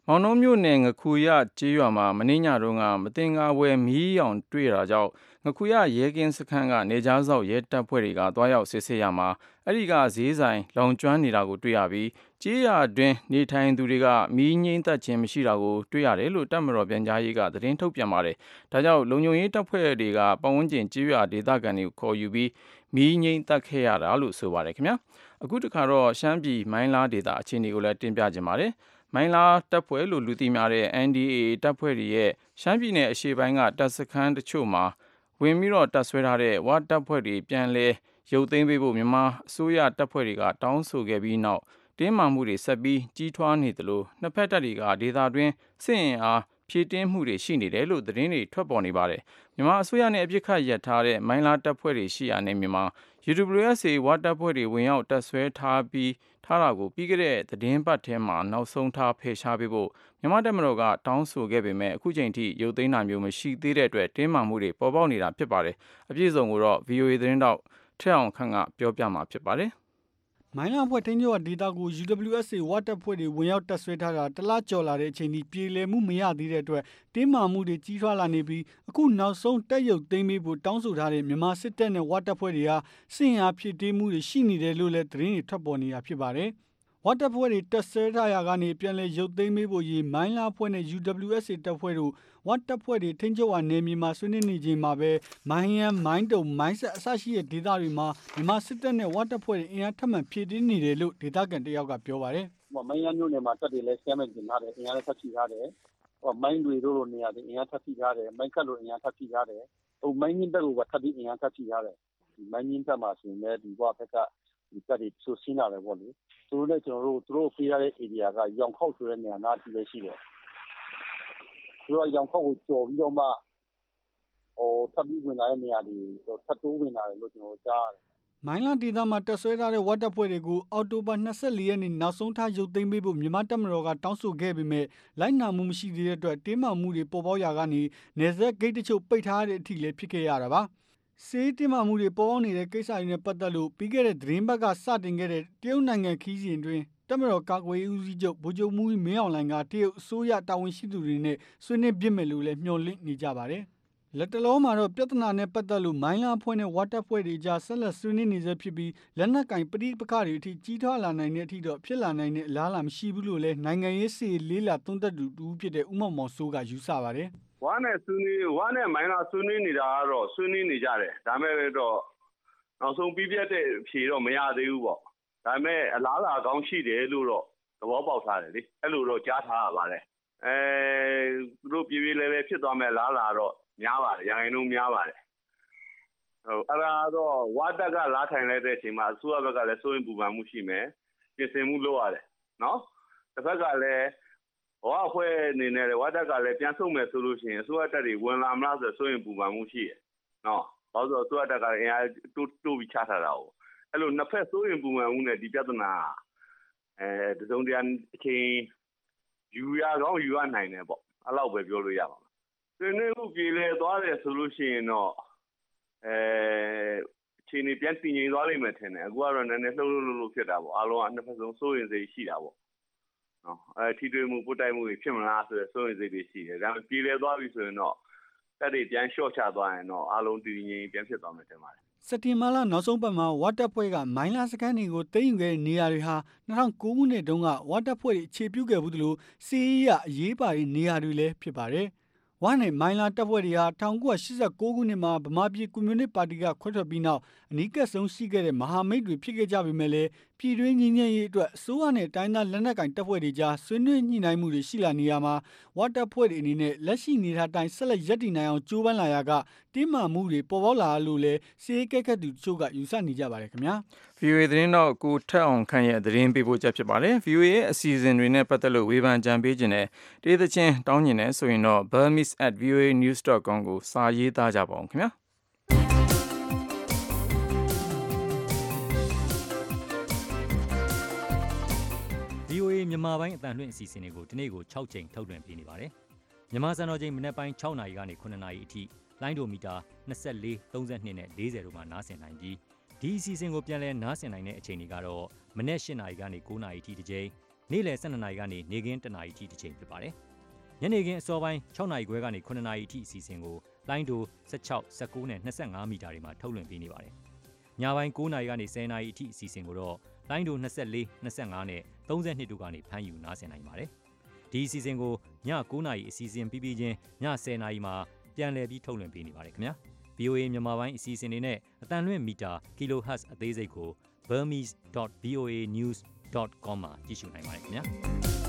မောင်နှောမြို့နယ်ငခုရကျေးရွာမှာမင်းညတုန်းကမတင်ကားပွဲမီးရောင်တွေ့တာကြောင့်ငခုရရဲကင်းစခန်းကနေကြားစောက်ရဲတပ်ဖွဲ့တွေကတွားရောက်စစ်ဆေးရမှာအဲ့ဒီကဈေးဆိုင်လောင်ကျွမ်းနေတာကိုတွေ့ရပြီးကျေးရွာတွင်နေထိုင်သူတွေကမီးငိမ့်သက်ခြင်းမရှိတာကိုတွေ့ရတယ်လို့တပ်မတော်ပြန်ကြားရေးကသတင်းထုတ်ပြန်ပါတယ်။ဒါကြောင့်လုံခြုံရေးတပ်ဖွဲ့တွေကပတ်ဝန်းကျင်ကျေးရွာဒေသခံတွေကိုခေါ်ယူပြီးမီးငိမ့်သက်ခဲ့ရတာလို့ဆိုပါတယ်ခင်ဗျာ။အခုတခါတော့ရှမ်းပြည်မိုင်းလားဒေသအခြေအနေကိုလည်းတင်ပြကြပါမယ်။မိုင်းလားတပ်ဖွဲ့လို့လူသိများတဲ့ အန် ဒီ အေ အေ တပ်ဖွဲ့တွေရဲ့ရှမ်းပြည်နယ်အရှေ့ပိုင်းကတပ်စခန်းတချို့မှာဝင်ပြီးတော့တပ်ဆွဲထားတဲ့ဝါတပ်ဖွဲ့တွေပြန်လဲရုပ်သိမ်းပေးဖို့မြန်မာအစိုးရတပ်ဖွဲ့တွေကတောင်းဆိုခဲ့ပြီးနောက်တင်းမာမှုတွေဆက်ပြီးကြီးထွားနေသလိုနှစ်ဖက်တပ်တွေကဒေသတွင်းစစ်အင်အားဖြည့်တင်းမှုတွေရှိနေတယ်လို့သတင်းတွေထွက်ပေါ်နေပါတယ်မြန်မာအစိုးရနဲ့အပြစ်ခတ်ရပ်ထားတဲ့မိုင်းလားတပ်ဖွဲ့တွေရှိရာနေမြန်မာ ယူ ဒဘလျူ အက်စ် အေ ဝါတပ်ဖွဲ့တွေဝင်ရောက်တပ်ဆွဲထားပြီးထားတာကိုပြီးခဲ့တဲ့သတင်းပတ်ထဲမှာနောက်ဆုံးထားဖယ်ရှားပေးဖို့မြန်မာတပ်မတော်ကတောင်းဆိုခဲ့ပေမဲ့အခုချိန်ထိရုပ်သိမ်းတာမျိုးမရှိသေးတဲ့အတွက်တင်းမာမှုတွေပေါ်ပေါက်နေတာဖြစ်ပါတယ်အပြည့်အစုံကိုတော့ ဗွီအိုအေ သတင်းတောက်ထက်အောင်ခန့်ကပြောပြမှာဖြစ်ပါတယ်မိုင်းလားဖွဲ့ထင်းကျော်ဒေတာကို ယူ ဒဘလျူ အက်စ် အေ ဝါတပ်ဖွဲ့တွေဝင်ရောက်တပ်ဆွဲထားတာတလကျော်လာတဲ့အချိန်ထိပြေလည်မှုမရသေးတဲ့အတွက်တင်းမာမှုတွေကြီးထွားလာနေပြီးအခုနောက်ဆုံးတက်ရုပ်သိမ်းပေးဖို့တောင်းဆိုထားတဲ့မြန်မာစစ်တပ်နဲ့ဝါတပ်ဖွဲ့တွေဟာစစ်အင်အားဖြည့်တင်းမှုတွေရှိနေတယ်လို့လည်းသတင်းတွေထွက်ပေါ်နေတာဖြစ်ပါတယ်ဝါတပ်ဖွဲ့တွေတပ်ဆွဲထားရာကနေပြန်လည်ရုပ်သိမ်းပေးဖို့ရေးမိုင်းလားဖွဲ့နဲ့ ယူ ဒဘလျူ အက်စ် အေ တပ်ဖွဲ့တို့ဝါတပ်ဖွဲ့တွေထိန်းချုပ်ရာနယ်မြေမှာဆွေးနွေးနေချိန်မှာပဲမိုင်းရန်မိုင်းတုံမိုင်းဆက်အစရှိတဲ့ဒေသတွေမှာမြန်မာစစ်တပ်နဲ့ဝါတပ်ဖွဲ့တွေအင်အားထပ်မံဖြည့်တင်းနေတယ်လို့ဒေသခံတယောက်ကပြောပါတယ်။မိုင်းရန်မြို့နယ်မှာတပ်တွေလည်းဆဲမဲ့တင်ထားတယ်အင်အားလည်းထပ်ဖြည့်ထားတယ်။မိုင်းတွေတို့လိုနေရာတွေအင်အားထပ်ဖြည့်ထားတယ်မိုင်းကတ်လိုအင်အားထပ်ဖြည့်ထားတယ်။ဟိုမိုင်းရင်းတပ်ကိုထပ်ပြီးအင်အားထပ်ဖြည့်ထားတယ်။ဒီမိုင်းရင်းတပ်မှာဆိုရင်လည်းဒီဘက်ဘက်ကဒီတပ်တွေဆိုရှင်းလာတယ်ပေါ့လေ။သူတို့လည်းကျွန်တော်တို့သူတို့ပေးရတဲ့ area ကရောင်ခောက်ဆိုတဲ့နေရာနားအထိပဲရှိတယ်။သူတို့ရောင်ခောက်ကိုကျော်ပြီးတော့မှဟိုထပ်ပြီးဝင်လာတဲ့နေရာတွေထပ်တိုးဝင်လာတယ်လို့ကျွန်တော်ကြားရတယ်။မိုင်းလားဒေသမှာတပ်ဆွဲထားတဲ့ဝတ်တပ်ဖွဲ့တွေကိုအော်တိုဘာ၂၄ရက်နေ့နောက်ဆုံးထားရုပ်သိမ်းပေးဖို့မြန်မာတပ်မတော်ကတောင်းဆိုခဲ့ပေမဲ့လိုက်နာမှုမရှိသေးတဲ့အတွက်တင်းမာမှုတွေပေါ်ပေါက်ရာကနေနေဆက်ဂိတ်တချို့ပိတ်ထားတဲ့အထိလည်းဖြစ်ခဲ့ရတာပါ။စေးတင်းမာမှုတွေပေါ်ပေါက်နေတဲ့ကိစ္စတွေနဲ့ပတ်သက်လို့ပြီးခဲ့တဲ့သတင်းပတ်ကစတင်ခဲ့တဲ့တရုတ်နိုင်ငံခီးစဉ်တွင်တပ်မတော်ကာကွယ်ရေးဦးစီးချုပ်ဗိုလ်ချုပ်မူကြီးမင်းအောင်လှိုင်ကတရုတ်အစိုးရတာဝန်ရှိသူတွေနဲ့ဆွေးနွေးပြစ်မယ်လို့လည်းမျှော်လင့်နေကြပါတယ်။လက်တလုံးမှာတော့ပြဿနာနဲ့ပတ်သက်လို့မိုင်းလားဖွဲ့နဲ့ဝါတပ်ဖွဲ့တွေကြားဆက်လက်ဆွေးနွေးနေဆဲဖြစ်ပြီးလက်နက်ကင်ပဋိပက္ခတွေအထိကြီးထွားလာနိုင်တဲ့အထိတော့ဖြစ်လာနိုင်တဲ့အလားအလာမရှိဘူးလို့လည်းနိုင်ငံရေးစီလေးလာသုံးသက်သူတူဖြစ်တဲ့ဦးမောင်မောင်စိုးကယူဆပါတယ်။ဝါနဲ့ဆွေးနွေးဝါနဲ့မိုင်းလားဆွေးနွေးနေတာကတော့ဆွေးနွေးနေကြတယ်။ဒါပေမဲ့တော့နောက်ဆုံးပြီးပြတ်တဲ့ဖြေတော့မရသေးဘူးပေါ့။ဒါပေမဲ့အလားအလာကောင်းရှိတယ်လို့တော့သဘောပေါက်ထားတယ်လေ။အဲ့လိုတော့ကြားထားရပါတယ်။အဲသူတို့ပြေးပြေးလဲလဲဖြစ်သွားမဲ့လားလာတော့များပါတယ်ရိုင်းနှုံးများပါတယ်ဟိုအဲ့ဒါတော့ဝါတက်ကလာထိုင်လိုက်တဲ့အချိန်မှာအစိုးရဘက်ကလည်းစိုးရင်ပူပန်မှုရှိမယ်ပြင်ဆင်မှုလုပ်ရတယ်နော်တစ်ဖက်ကလည်းဝါအဖွဲ့အနေနဲ့ဝါတက်ကလည်းပြန်ဆုတ်မယ်ဆိုလို့ရှိရင်အစိုးရတက်တွေဝင်လာမလားဆိုစိုးရင်ပူပန်မှုရှိရနော်ဘာလို့ဆိုအစိုးရတက်ကလည်းအင်အားတိုးတိုးပြီးချထားတာ哦အဲ့လိုနှစ်ဖက်စိုးရင်ပူပန်မှုနဲ့ဒီပြဿနာအဲတစုံတရာအချိန်ယူရကောင်းယူရနိုင်တယ်ပေါ့အဲ့လောက်ပဲပြောလို့ရပါဆွေးနွေးမှုပြေလည်သွားတယ်ဆိုလို့ရှိရင်တော့အဲအချိန်ကြီးပြန်တည်ငြိမ်သွားလိမ့်မယ်ထင်တယ်အခုကတော့နည်းနည်းလှုပ်လှုပ်လှုပ်လှုပ်ဖြစ်တာပေါ့အားလုံးကနှစ်ဖက်ဆုံးစိုးရင်စိတ်ရှိတာပေါ့နော်အဲထိတွေ့မှုပုတ်တိုက်မှုတွေဖြစ်မလားဆိုရယ်စိုးရင်စိတ်တွေရှိတယ်ဒါပေမဲ့ပြေလည်သွားပြီဆိုရင်တော့တက်တွေပြန်လျှော့ချသွားရင်တော့အားလုံးတည်ငြိမ်ပြန်ဖြစ်သွားမယ်ထင်ပါတယ်စက်တင်ဘာလနောက်ဆုံးပတ်မှာဝါတပ်ဖွဲ့ကမိုင်းလားစခန်းတွေကိုသိမ်းယူခဲ့တဲ့နေရာတွေဟာ၂၀၀၉ခုနှစ်တုန်းကဝါတပ်ဖွဲ့တွေအခြေပြုခဲ့ဘူးသလိုစီးရီးရအရေးပါတဲ့နေရာတွေလည်းဖြစ်ပါတယ်ဝါနဲ့မိုင်းလားတပ်ဖွဲ့တွေဟာ၁၉၈၉ခုနှစ်မှာဗမာပြည်ကွန်မြူနစ်ပါတီကခွဲထွက်ပြီးနောက်အနီးကပ်ဆုံးရှိခဲ့တဲ့မဟာမိတ်တွေဖြစ်ခဲ့ကြပေမဲ့လည်းပြည်တွင်းငြိမ်းချမ်းရေးအတွက်အစိုးရနဲ့တိုင်းသားလက်နက်ကိုင်တပ်ဖွဲ့တွေကြားဆွေးနွေးညှိနှိုင်းမှုတွေရှိလာနေရမှာဝါတပ်ဖွဲ့တွေအနေနဲ့လက်ရှိနေထားတိုင်းဆက်လက်ရပ်တည်နိုင်အောင်ကြိုးပမ်းလာရကတင်းမာမှုတွေပေါ်ပေါက်လာလို့လည်းစီးကဲကက်သူတို့ကယူဆနေကြပါတယ်ခင်ဗျာဗွီအိုအေ သတင်းတော့ကိုထက်အောင်ခန့်ရဲ့သတင်းပေးပို့ချက်ဖြစ်ပါတယ် ဗွီအိုအေ ရဲ့အစီအစဉ်တွေနဲ့ပတ်သက်လို့ဝေဖန်ကြံပေးခြင်းနဲ့တေးသချင်းတောင်းကျင်တဲ့ဆိုရင်တော့ burmese at v o a news dot com ကိုစာရေးသားကြပါအောင်ခင်ဗျာဗွီအိုအေ မြန်မာပိုင်းအသံလွှင့်အစီအစဉ်တွေကိုဒီနေ့ကို၆ချိန်ထုတ်လွှင့်ပေးနေပါတယ်မြန်မာစံတော်ချိန်မနက်ပိုင်း၆နာရီကနေ၇နာရီအထိလိုင်းဒိုမီတာ၂၄ ၃၂နဲ့၄၀တို့မှာနားဆင်နိုင်ပြီးဒီအစီအစဉ်ကိုပြန်လည်နားဆင်နိုင်တဲ့အချိန်တွေကတော့မနက်၈နာရီကနေ၉နာရီအထိတစ်ကြိမ်ညနေ့လယ် ၁၂ နာရီကနေနေ့ခင်း ၁ နာရီအထိတစ်ချိန်ဖြစ်ပါတယ်။ညနေခင်းအစောပိုင်း ၆ နာရီခွဲကနေ ၇ နာရီအထိအစီအစဉ်ကိုလိုင်းဒို ၁၆, ၁၉ နဲ့ ၂၅ မီတာတွေမှာထုတ်လွှင့်ပေးနေပါတယ်။ညပိုင်း ၉ နာရီကနေ ၁၀ နာရီအထိအစီအစဉ်ကိုတော့လိုင်းဒို ၂၄, ၂၅ နဲ့ ၃၂ တို့ကနေဖမ်းယူနားဆင်နိုင်ပါတယ်။ဒီအစီအစဉ်ကိုည ၉ နာရီအစီအစဉ်ပြီးပြီးချင်းည ၁၀ နာရီမှာပြန်လည်ပြီးထုတ်လွှင့်ပေးနေပါတယ်ခင်ဗျာ။ဗွီအိုအေ မြန်မာပိုင်းအစီအစဉ်တွေနဲ့အတန်လွင့်မီတာ kilohertz အသေးစိတ်ကို burmese dot v o a news dot com မှာကြည့်ရှုနိုင်ပါတယ်ခင်ဗျာ။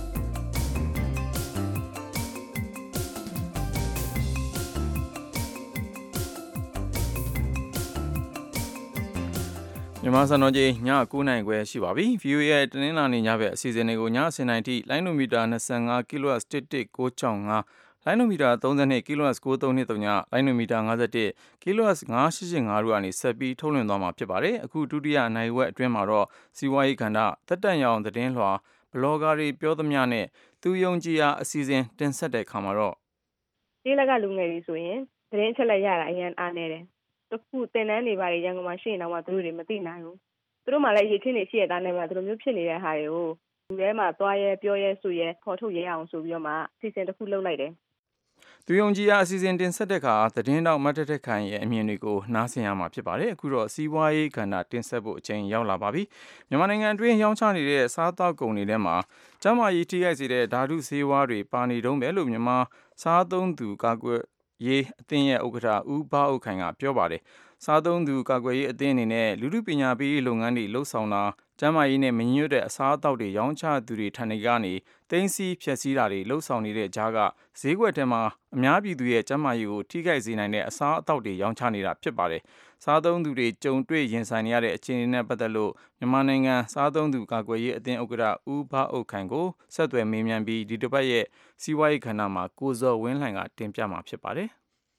မြန်မာစံတော်ချိန်ည ၉ နာရီခွဲရှိပါပြီ။ ဗီအိုအေရဲ့တနင်္လာနေ့ညဘက်အစီအစဉ်တွေကိုညအစဉ်တိုင်းထိလိုင်းနိုမီတာ ၂၅ kilohertz တစ်တစ်ကိုး၆၅ လိုင်းနိုမီတာ ၃၂ kilohertz ကိုးသုံး၂၃ လိုင်းနိုမီတာ ၅၁ kilohertz ၅၈၈၅ တို့ကနေဆက်ပြီးထုတ်လွှင့်သွားမှာဖြစ်ပါတယ်။အခုဒုတိယနိုင်ဝက်အတွင်းမှာတော့စီးပွားရေးကဏ္ဍသက်တန့်ရောင်သတင်းလွှာဘလော့ဂါတွေပြောသမျှနဲ့သူယုံကြည်ရာအစီအစဉ်တင်ဆက်တဲ့အခါမှာတော့ဒီလက်ကလူငယ်တွေဆိုရင်သတင်းချက်လက်ရတာအရင်အားနေတယ်တခုသင်တန်းတွေပါရရန်ကုန်မှာရှိရင်တော့မှသူတို့တွေမသိနိုင်ဘူးသူတို့မှလည်းရည်ချင်းတွေရှိရတဲ့နဲ့မှသူတို့မျိုးဖြစ်နေတဲ့ဟာတွေကိုလူထဲမှာသွားရဲပြောရဲဆိုရဲခေါ်ထုတ်ရဲအောင်ဆိုပြီးတော့မှအစီအစဉ်တစ်ခုလုပ်လိုက်တယ်သူယုံကြည်ရာအစီအစဉ်တင်ဆက်တဲ့အခါသတင်းတောက်မတ်တက်တက်ခိုင်ရဲ့အမြင်တွေကိုနားဆင်ရမှာဖြစ်ပါတယ်အခုတော့စီးပွားရေးကဏ္ဍတင်ဆက်ဖို့အချိန်ရောက်လာပါပြီမြန်မာနိုင်ငံအတွင်းရောင်းချနေတဲ့စားတောက်ကုန်တွေထဲမှာကျန်းမာရေးထိခိုက်စေတဲ့ဓာတုဆေးဝါးတွေပါနေတုံးပဲလို့မြန်မာစားသုံးသူကာကွယ်ရေးအသင်းရဲ့ဥက္ကဋ္ဌဦးဘအုတ်ခိုင်ကပြောပါတယ်စားသုံးသူကာကွယ်ရေးအသင်းအနေနဲ့လူထုပညာပေးလုပ်ငန်းတွေလှုပ်ဆောင်တာကျန်းမာရေးနဲ့မညီညွတ်တဲ့အစားအသောက်တွေရောင်းချသူတွေထံကနေတင်းစီဖျက်ဆီးတာတွေလှုပ်ဆောင်နေတဲ့ကြားကဈေးကွက်ထဲမှာအများပြည်သူရဲ့ကျန်းမာရေးကိုထိခိုက်စေနိုင်တဲ့အစားအသောက်တွေရောင်းချနေတာဖြစ်ပါတယ်စားသုံးသူတွေကြုံတွေ့ရင်ဆိုင်နေရတဲ့အခြေအနေနဲ့ပတ်သက်လို့မြန်မာနိုင်ငံစားသုံးသူကာကွယ်ရေးအသင်းဥက္ကဋ္ဌဦးဘအုတ်ခိုင်ကိုဆက်သွယ်မေးမြန်းပြီးဒီတစ်ပတ်ရဲ့စီးပွားရေးခန္ဓာမှာကိုဇော်ဝင်းလှိုင်ကတင်ပြမှာဖြစ်ပါတယ်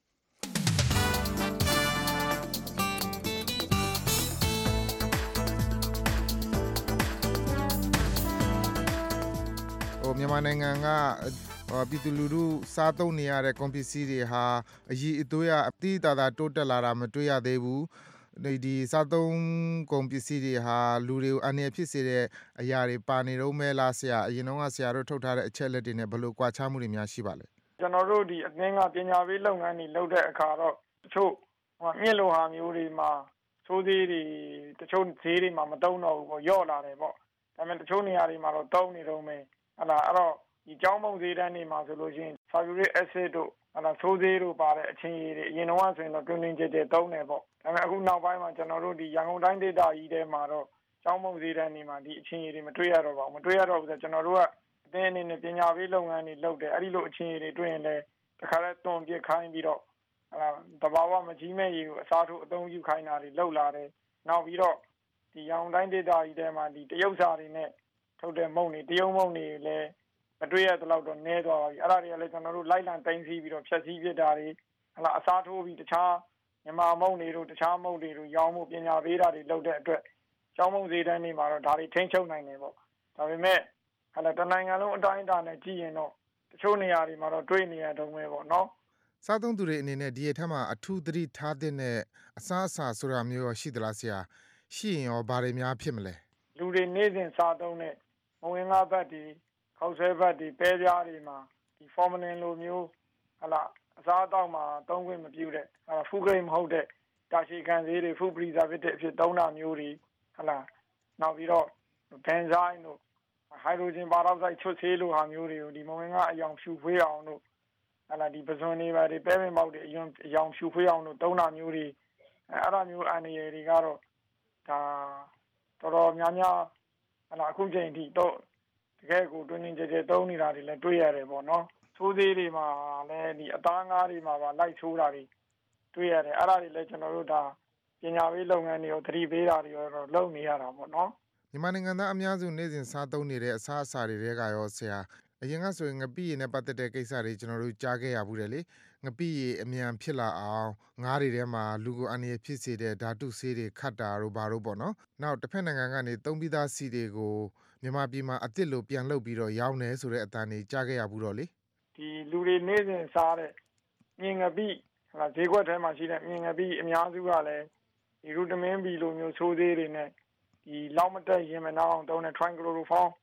မြန်မာနိုင်ငံကပြည်သူလူထုစားသုံးနေရတဲ့ကုန်ပစ္စည်းတွေဟာအရေးအသွေးအတိအသာတိုးတက်လာတာမတွေ့ရသေးဘူးဒီစားသုံးကုန်ပစ္စည်းတွေဟာလူတွေကိုအန္တရာယ်ဖြစ်စေတဲ့အရာတွေပါနေတော့မဲလားဆရာအရင်တော့ကဆရာတို့ထုတ်ထားတဲ့အချက်လက်တွေနဲ့ဘယ်လိုကွာခြားမှုတွေများရှိပါလဲကျွန်တော်တို့ဒီအသင်းကပညာပေးလုပ်ငန်းတွေလုပ်တဲ့အခါတော့တချို့မြင့်လိုဟာမျိုးတွေမှာသိုးသေးတွေတချို့ဈေးတွေမှာမတုံးတော့ဘူးပေါ့ယော့လာတယ်ပေါ့ဒါပေမဲ့တချို့နေရာတွေမှာတော့တုံးနေတော့မယ်ဟလာအဲ့တော့ဒီကြောင်းမုံဈေးတန်းတွေမှာဆိုလို့ရှိရင် sulfuric acid တို့ဟလာသိုးသေးတို့ပါတဲ့အချင်းကြီးတွေအရင်တော့ဆိုရင်တော့တွင်တွင်ကျဲကျဲတုံးတယ်ပေါ့ဒါပေမဲ့အခုနောက်ပိုင်းမှာကျွန်တော်တို့ဒီရန်ကုန်တိုင်းဒေသကြီးထဲမှာတော့ကြောင်းမုံဈေးတန်းတွေမှာဒီအချင်းကြီးတွေမတွေ့ရတော့ပါဘူးမတွေ့ရတော့ဘူးဆိုတော့ကျွန်တော်တို့ကအသင်းအနေနဲ့ပညာပေးလုပ်ငန်းတွေလုပ်တယ်အဲ့ဒီလိုအချင်းကြီးတွေတွေ့ရင်လည်းတခါလဲတွန်ပြစ်ခိုင်းပြီးတော့ဟလာတဘာဝမကြီးမဲ့ရေကိုအစားထိုးအသုံးပြုခိုင်းတာတွေလုပ်လာတယ်နောက်ပြီးတော့ဒီရန်ကုန်တိုင်းဒေသကြီးထဲမှာဒီတရုတ်စာတွေနဲ့ထုတ်တဲ့မုံတွေတရုတ်မုံတွေလည်းမတွေ့ရတဲ့လောက်တော့နည်းသွားပါပြီအဲ့ဒါတွေကလည်းကျွန်တော်တို့လိုက်လံတိုင်းစီပြီးတော့ဖြတ်စည်းပြတာတွေဟလာအစားထိုးပြီးတခြားမြန်မာမုံတွေတို့တခြားမုံတွေတို့ရောင်းမှုပညာပေးတာတွေလုပ်တဲ့အတွက်ကျောင်းမုံဈေးတန်းတွေမှာတော့ဒါတွေထိန်းချုပ်နိုင်တယ်ပေါ့ဒါပေမဲ့ဟလာတနိုင်ငံလုံးအတိုင်းအတာနဲ့ကြည့်ရင်တော့တချို့နေရာတွေမှာတော့တွေ့နေရတုံးပဲပေါ့နော်စားသုံးသူတွေအနေနဲ့ဒီအထက်မှာအထူးသတိထားတဲ့အစားအစာဆိုတာမျိုးရောရှိသလားဆရာရှိရင်ရောဘာတွေများဖြစ်မလဲလူတွေနေ့စဉ်စားသုံးတဲ့မဝင်ငါးဘတ်တွေခေါက်ဆွဲဘတ်တွေပဲပြားတွေမှာဒီ formalin လိုမျိုးဟလာအစားအသောက်မှာသုံးခွင့်မပြုတဲ့ဟလာ food grade မဟုတ်တဲ့တာရှည်ခံဆေးတွေ food preservative အဖြစ်သုံးတာမျိုးတွေဟလာနောက်ပြီးတော့ benzene တို့ hydrogen peroxide ချွတ်ဆေးလိုဟာမျိုးတွေကိုဒီမဝင်ငါအယောင်ဖြူဖွေးအောင်တို့ဟလာဒီပဇွန်တွေပါတွေပဲပင်ပေါက်တွေအယောင်အယောင်ဖြူဖွေးအောင်တို့သုံးတာမျိုးတွေအဲ့ဒါမျိုးအန္တရာယ်တွေကတော့ဒါတော်တော်များများဟလာအခုချိန်ထိတော့တကယ်ကိုတွင်တွင်ကျဲကျဲသုံးနေတာတွေလည်းတွေ့ရတယ်ပေါ့နော်သိုးသေးတွေမှာလည်းဒီအသားငါးတွေမှာပါလိုက်ချိုးတာတွေတွေ့ရတယ်အဲ့ဒါတွေလည်းကျွန်တော်တို့ဒါပညာပေးလုပ်ငန်းတွေရောသတိပေးတာတွေရောလုပ်နေရတာပေါ့နော်မြန်မာနိုင်ငံသားအများစုနေ့စဉ်စားသုံးနေတဲ့အစားအစာတွေကရောဆရာအရင်ကဆိုရင်ငပိရည်နဲ့ပတ်သက်တဲ့ကိစ္စတွေကျွန်တော်တို့ကြားခဲ့ရဘူးတယ်လေငပိရည်အမြန်ဖြစ်လာအောင်ငါးတွေထဲမှာလူကိုအန္တရာယ်ဖြစ်စေတဲ့ဓာတုဆေးတွေခတ်တာတို့ဘာတို့ပေါ့နော်နောက်တစ်ဖက်နိုင်ငံကနေသုံးပြီးသားစီတွေကိုမြန်မာပြည်မှာအစ်စ်လိုပြန်လုပ်ပြီးတော့ရောင်းနေဆိုတဲ့အတန်တွေကြားခဲ့ရဘူးတော့လေဒီလူတွေနေ့စဉ်စားတဲ့မြင်ငပိဟာဈေးကွက်ထဲမှာရှိတဲ့မြင်ငပိအများစုကလည်းဒီရူတမင်းဘီလိုမျိုးဆိုးသေးတွေနဲ့ဒီလောက်မတက်ရင်မနာအောင်တုံးတဲ့ trichlorophon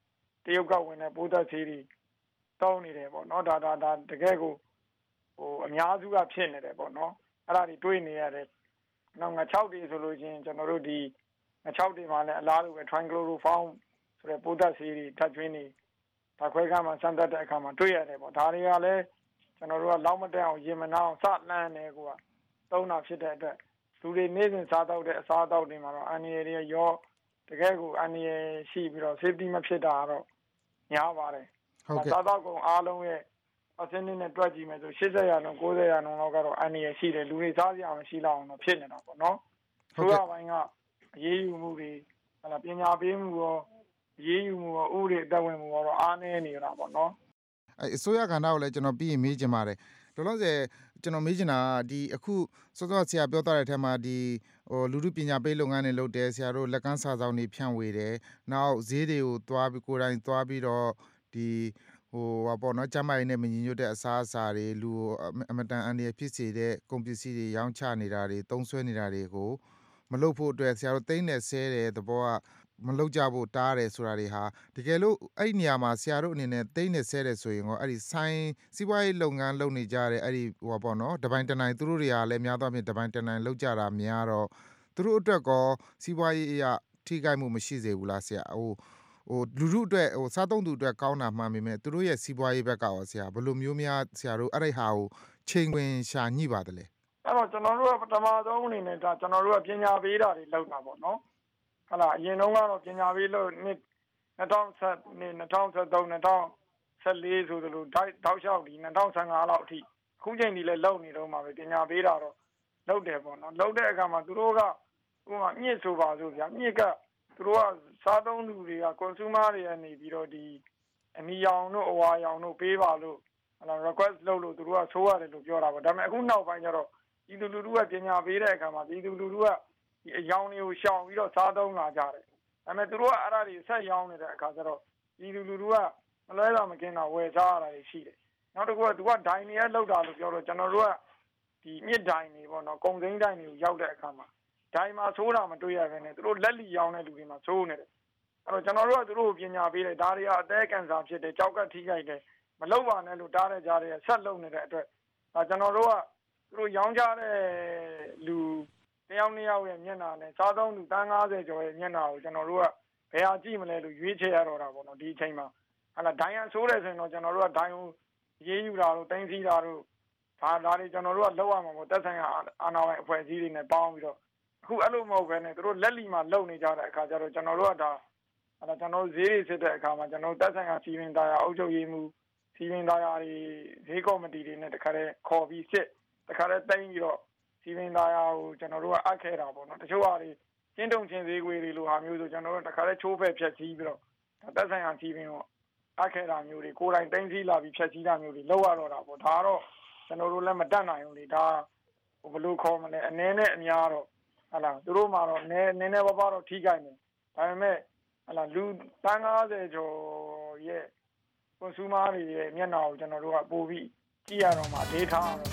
တရုတ်ကဝင်တဲ့ပိုးသက်ဆေးတွေတောင်းနေတယ်ပေါ့နော်ဒါဒါဒါတကယ်ကိုဟိုအများစုကဖြစ်နေတယ်ပေါ့နော်အဲ့ဒါတွေတွေးနေရတယ်နောက်ငါ၆တွေဆိုလို့ချင်းကျွန်တော်တို့ဒီငါ၆တွေမှာလည်းအလားတူပဲ trichloroform ဆိုတဲ့ပိုးသက်ဆေးတွေထပ်ကျွင်းနေဒါခွဲခါမှာစမ်းသပ်တဲ့အခါမှာတွေ့ရတယ်ပေါ့ဒါတွေကလည်းကျွန်တော်တို့ကလောက်မတက်အောင်ရင်မနာအောင်စလန်းနေကိုကသုံးတာဖြစ်တဲ့အတွက်လူတွေနေ့စဉ်စားတော့တဲ့အစားအသောက်တွေမှာတော့အန်ရီတွေရောတကယ်ကိုအန်ရီရှိပြီးတော့ safety မဖြစ်တာတော့ညားပါတယ်ဟုတ်ကဲ့စားတော့ကုန်အားလုံးရဲ့အစင်းနဲ့တွက်ကြည့်မယ်ဆို၈၀ရာခိုင်နှုန်း၉၀ရာခိုင်နှုန်းလောက်ကတော့အန်ရီရှိတယ်လူတွေစားကြအောင်မရှိလောက်အောင်တော့ဖြစ်နေတာပေါ့နော်ဆိုရပိုင်းကအရေးယူမှုတွေဟလာပညာပေးမှုရောရေးယူမှုရောဥပဒေအသက်ဝင်မှုရောအားနည်းနေတာပေါ့နော်အဲအစိုးရကဏ္ဍကိုလည်းကျွန်တော်ပြီးရင်မေးချင်ပါတယ်လောလောဆယ်ကျွန်တော်မေးချင်တာကဒီအခုစောစောဆရာပြောသွားတဲ့အထက်မှာဒီဟိုလူထုပညာပေးလုပ်ငန်းတွေလုပ်တယ်ဆရာတို့လက်ကမ်းစာဆောင်တွေဖြန့်ဝေတယ်နောက်ဈေးတွေကိုသွားပြီးကိုယ်တိုင်သွားပြီးတော့ဒီဟိုဟာပေါ့နော်ကျမကြီးနဲ့မညီညွတ်တဲ့အစားအစာတွေလူအမတန်အန္တရာယ်ဖြစ်စေတဲ့ကုန်ပစ္စည်းတွေရောင်းချနေတာတွေသုံးစွဲနေတာတွေကိုမလုပ်ဖို့အတွက်ဆရာတို့တိမ့်နေဆဲတဲ့သဘောကမလုပ်ကြဖို့တားတယ်ဆိုတာတွေဟာတကယ်လို့အဲ့ဒီနေရာမှာဆရာတို့အနေနဲ့တိမ့်နေဆဲတယ်ဆိုရင်ရောအဲ့ဒီဆိုင်စီးပွားရေးလုပ်ငန်းလုပ်နေကြတဲ့အဲ့ဒီဟိုပါပေါ့နော်တပိုင်းတနိုင်သူတို့တွေကလည်းများသောအားဖြင့်တပိုင်းတနိုင်လုပ်ကြတာများတော့သူတို့အတွက်ကောစီးပွားရေးအရာထိခိုက်မှုမရှိစေဘူးလားဆရာဟိုဟိုလူလူအတွက်ဟိုစားသုံးသူအတွက်ကောင်းတာမှန်ပေမဲ့သူတို့ရဲ့စီးပွားရေးဘက်ကရောဆရာဘယ်လိုမျိုးများဆရာတို့အဲ့ဒီဟာကိုချိန်ခွင်ရှာညှိပါတယ်လေအဲ့တော့ကျွန်တော်တို့ကပထမဆုံးအနေနဲ့ဒါကျွန်တော်တို့ကပညာပေးတာတွေလုပ်တာပေါ့နော်ဟုတ်လားအရင်တုန်းကတော့ပညာပေးလို့နှစ်၂၀၁၇နှစ်၂၀၁၃ ၂၀၁၄ဆိုသလိုတောက်လျှောက်ဒီ၂၀၁၅လောက်အထိအခုချိန်ဒီလည်းလုပ်နေတော့မှာပဲပညာပေးတာတော့လုပ်တယ်ပေါ့နော်လုပ်တဲ့အခါမှာသူတို့ကဥပမာမြင့်ဆိုပါစို့ဗျာမြင့်ကသူတို့ကစားသုံးသူတွေက consumer တွေကနေပြီးတော့ဒီအနီရောင်တို့အဝါရောင်တို့ပေးပါလို့ဟလာ request လုပ်လို့သူတို့ကဆိုးရတယ်လို့ပြောတာပေါ့ဒါပေမဲ့အခုနောက်ပိုင်းကျတော့ဒီလူလူတို့ကပညာပေးတဲ့အခါမှာဒီလူလူတို့ကဒီအယောင်တွေကိုရှောင်ပြီးတော့စားသုံးလာကြတယ်ဒါပေမဲ့သူတို့ကအဲ့ဒါတွေဆက်ရောင်းနေတဲ့အခါကျတော့ဒီလူလူတို့ကမလဲတာမကင်းတာဝယ်စားရတာတွေရှိတယ်နောက်တစ်ခုကသူကဒိုင်တွေရလောက်တာလို့ပြောတော့ကျွန်တော်တို့ကဒီမြစ်ဒိုင်တွေပေါ့နော်ကုံစိမ်းဒိုင်တွေကိုရောက်တဲ့အခါမှာဒိုင်မှာဆိုးတာမတွေ့ရဘဲနဲ့သူတို့လက်လီရောင်းတဲ့လူတွေမှာဆိုးနေတယ်အဲ့တော့ကျွန်တော်တို့ကသူတို့ကိုပညာပေးတယ်ဒါတွေကအသေးကန်ဆာဖြစ်တယ်ကြောက်ကထိခိုက်တယ်မလောက်ပါနဲ့လို့တားတဲ့ကြားတွေကဆက်လုံနေတဲ့အတွက်ဒါကျွန်တော်တို့ကသူတို့ရောင်းကြတဲ့လူတယောက်နှစ်ယောက်ရဲ့မျက်နှာနဲ့စားသုံးသူတန်း၅၀ကျော်ရဲ့မျက်နှာကိုကျွန်တော်တို့ကဘယ်ဟာကြည့်မလဲလို့ရွေးချယ်ရတော့တာပေါ့နော်ဒီအချိန်မှာဟာလာဒိုင်ရန်ဆိုးတယ်ဆိုရင်တော့ကျွန်တော်တို့ကဒိုင်ကိုရေးယူတာတို့တင်းစီတာတို့ဒါဒါတွေကျွန်တော်တို့ကလောက်ရမှာပေါ့တက်ဆိုင်ရာအာဏာပိုင်အဖွဲ့အစည်းတွေနဲ့ပေါင်းပြီးတော့အခုအဲ့လိုမဟုတ်ဘဲနဲ့သူတို့လက်လီမှာလုံနေကြတဲ့အခါကျတော့ကျွန်တော်တို့ကဒါအဲ့ဒါကျွန်တော်ဈေးတွေစစ်တဲ့အခါမှာကျွန်တော်တက်ဆိုင်ရာစီမံသားရာအုပ်ချုပ်ရေးမှုစီမံသားရာတွေဈေးကော်မတီတွေနဲ့တခါတည်းခေါ်ပြီးစစ်တခါတည်းတိုင်းပြီးတော့စီမံသားရာကိုကျွန်တော်တို့ကအပ်ခဲ့တာပေါ့နော်တချို့ဟာတွေကျင်းတုံချင်းဈေးကွေတွေလိုဟာမျိုးဆိုကျွန်တော်တို့တခါတည်းချိုးဖက်ဖြက်စီးပြီးတော့တက်ဆိုင်ရာစီမံကိုအပ်ခဲ့တာမျိုးတွေကိုယ်တိုင်တိုင်းစီးလာပြီးဖြက်စီးတာမျိုးတွေလောက်ရတော့တာပေါ့ဒါကတော့ကျွန်တော်တို့လည်းမတတ်နိုင်ဘူးလေဒါဘယ်လိုခေါ်မလဲအနည်းနဲ့အများတော့ဟလာသူတို့မှာတော့နည်းနည်းနည်းပါးပါးတော့ထိခိုက်နေဒါပေမဲ့ဟလာလူတန်း၅၀ကျော်ရဲ့ consumer တွေရဲ့မျက်နှာကိုကျွန်တော်တို့ကပို့ပြီးကြည့်ရတော့မှဒေတာတော့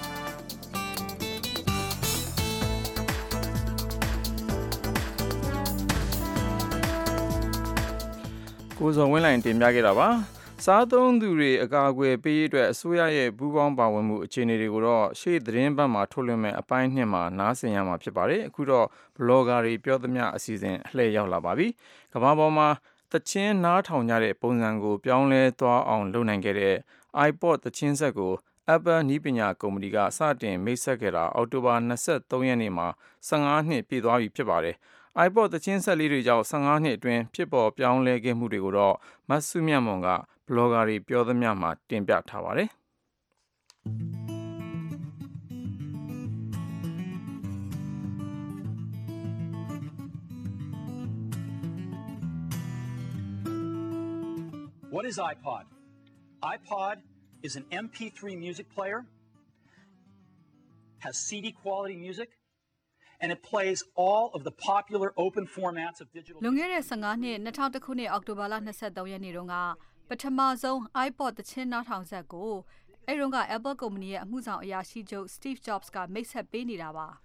ကိုဇော်ဝင်းလိုင်တင်ပြခဲ့တာပါစားသုံးသူတွေအကာအကွယ်ပေးရေးအတွက်အစိုးရရဲ့ပူးပေါင်းပါဝင်မှုအခြေအနေတွေကိုတော့ရှေ့သတင်းပတ်မှာထုတ်လွှင့်မဲ့အပိုင်းနှစ်မှာနားဆင်ရမှာဖြစ်ပါတယ်အခုတော့ဘလော့ဂါတွေပြောသမျှအစီအစဉ်အလှည့်ရောက်လာပါပြီကမ္ဘာပေါ်မှာသချင်းနားထောင်ကြတဲ့ပုံစံကိုပြောင်းလဲသွားအောင်လုပ်နိုင်ခဲ့တဲ့ iPod သချင်းဆက်ကို Apple နည်းပညာကုမ္ပဏီကစတင်မိတ်ဆက်ခဲ့တာအောက်တိုဘာ၂၃ရက်နေ့မှာ၁၅နှစ်ပြည့်သွားပြီဖြစ်ပါတယ်iPod သချင်းဆက်လေးတွေကြောင့်၁၅နှစ်အတွင်းဖြစ်ပေါ်ပြောင်းလဲခဲ့မှုတွေကိုတော့မတ်စုမြတ်မွန်ကဘလော့ဂါတွေပြောသမျှမှာတင်ပြထားပါတယ်။ What is iPod? iPod is an M P three music player, has C D quality music, and it plays all of the popular open formats of digital. လွန်ခဲ့တဲ့၁၅နှစ်၂၀၀၁ခုနှစ်အောက်တိုဘာလ၂၃ရက်နေ့တုန်းကပထမဆုံး iPod သချင်းနားထောင်ဆက်ကိုအဲ့တုန်းက Apple ကုမ္ပဏီရဲ့အမှုဆောင်အရာရှိချုပ် Steve Jobs ကမိတ်ဆက်ပေးနေတာပါ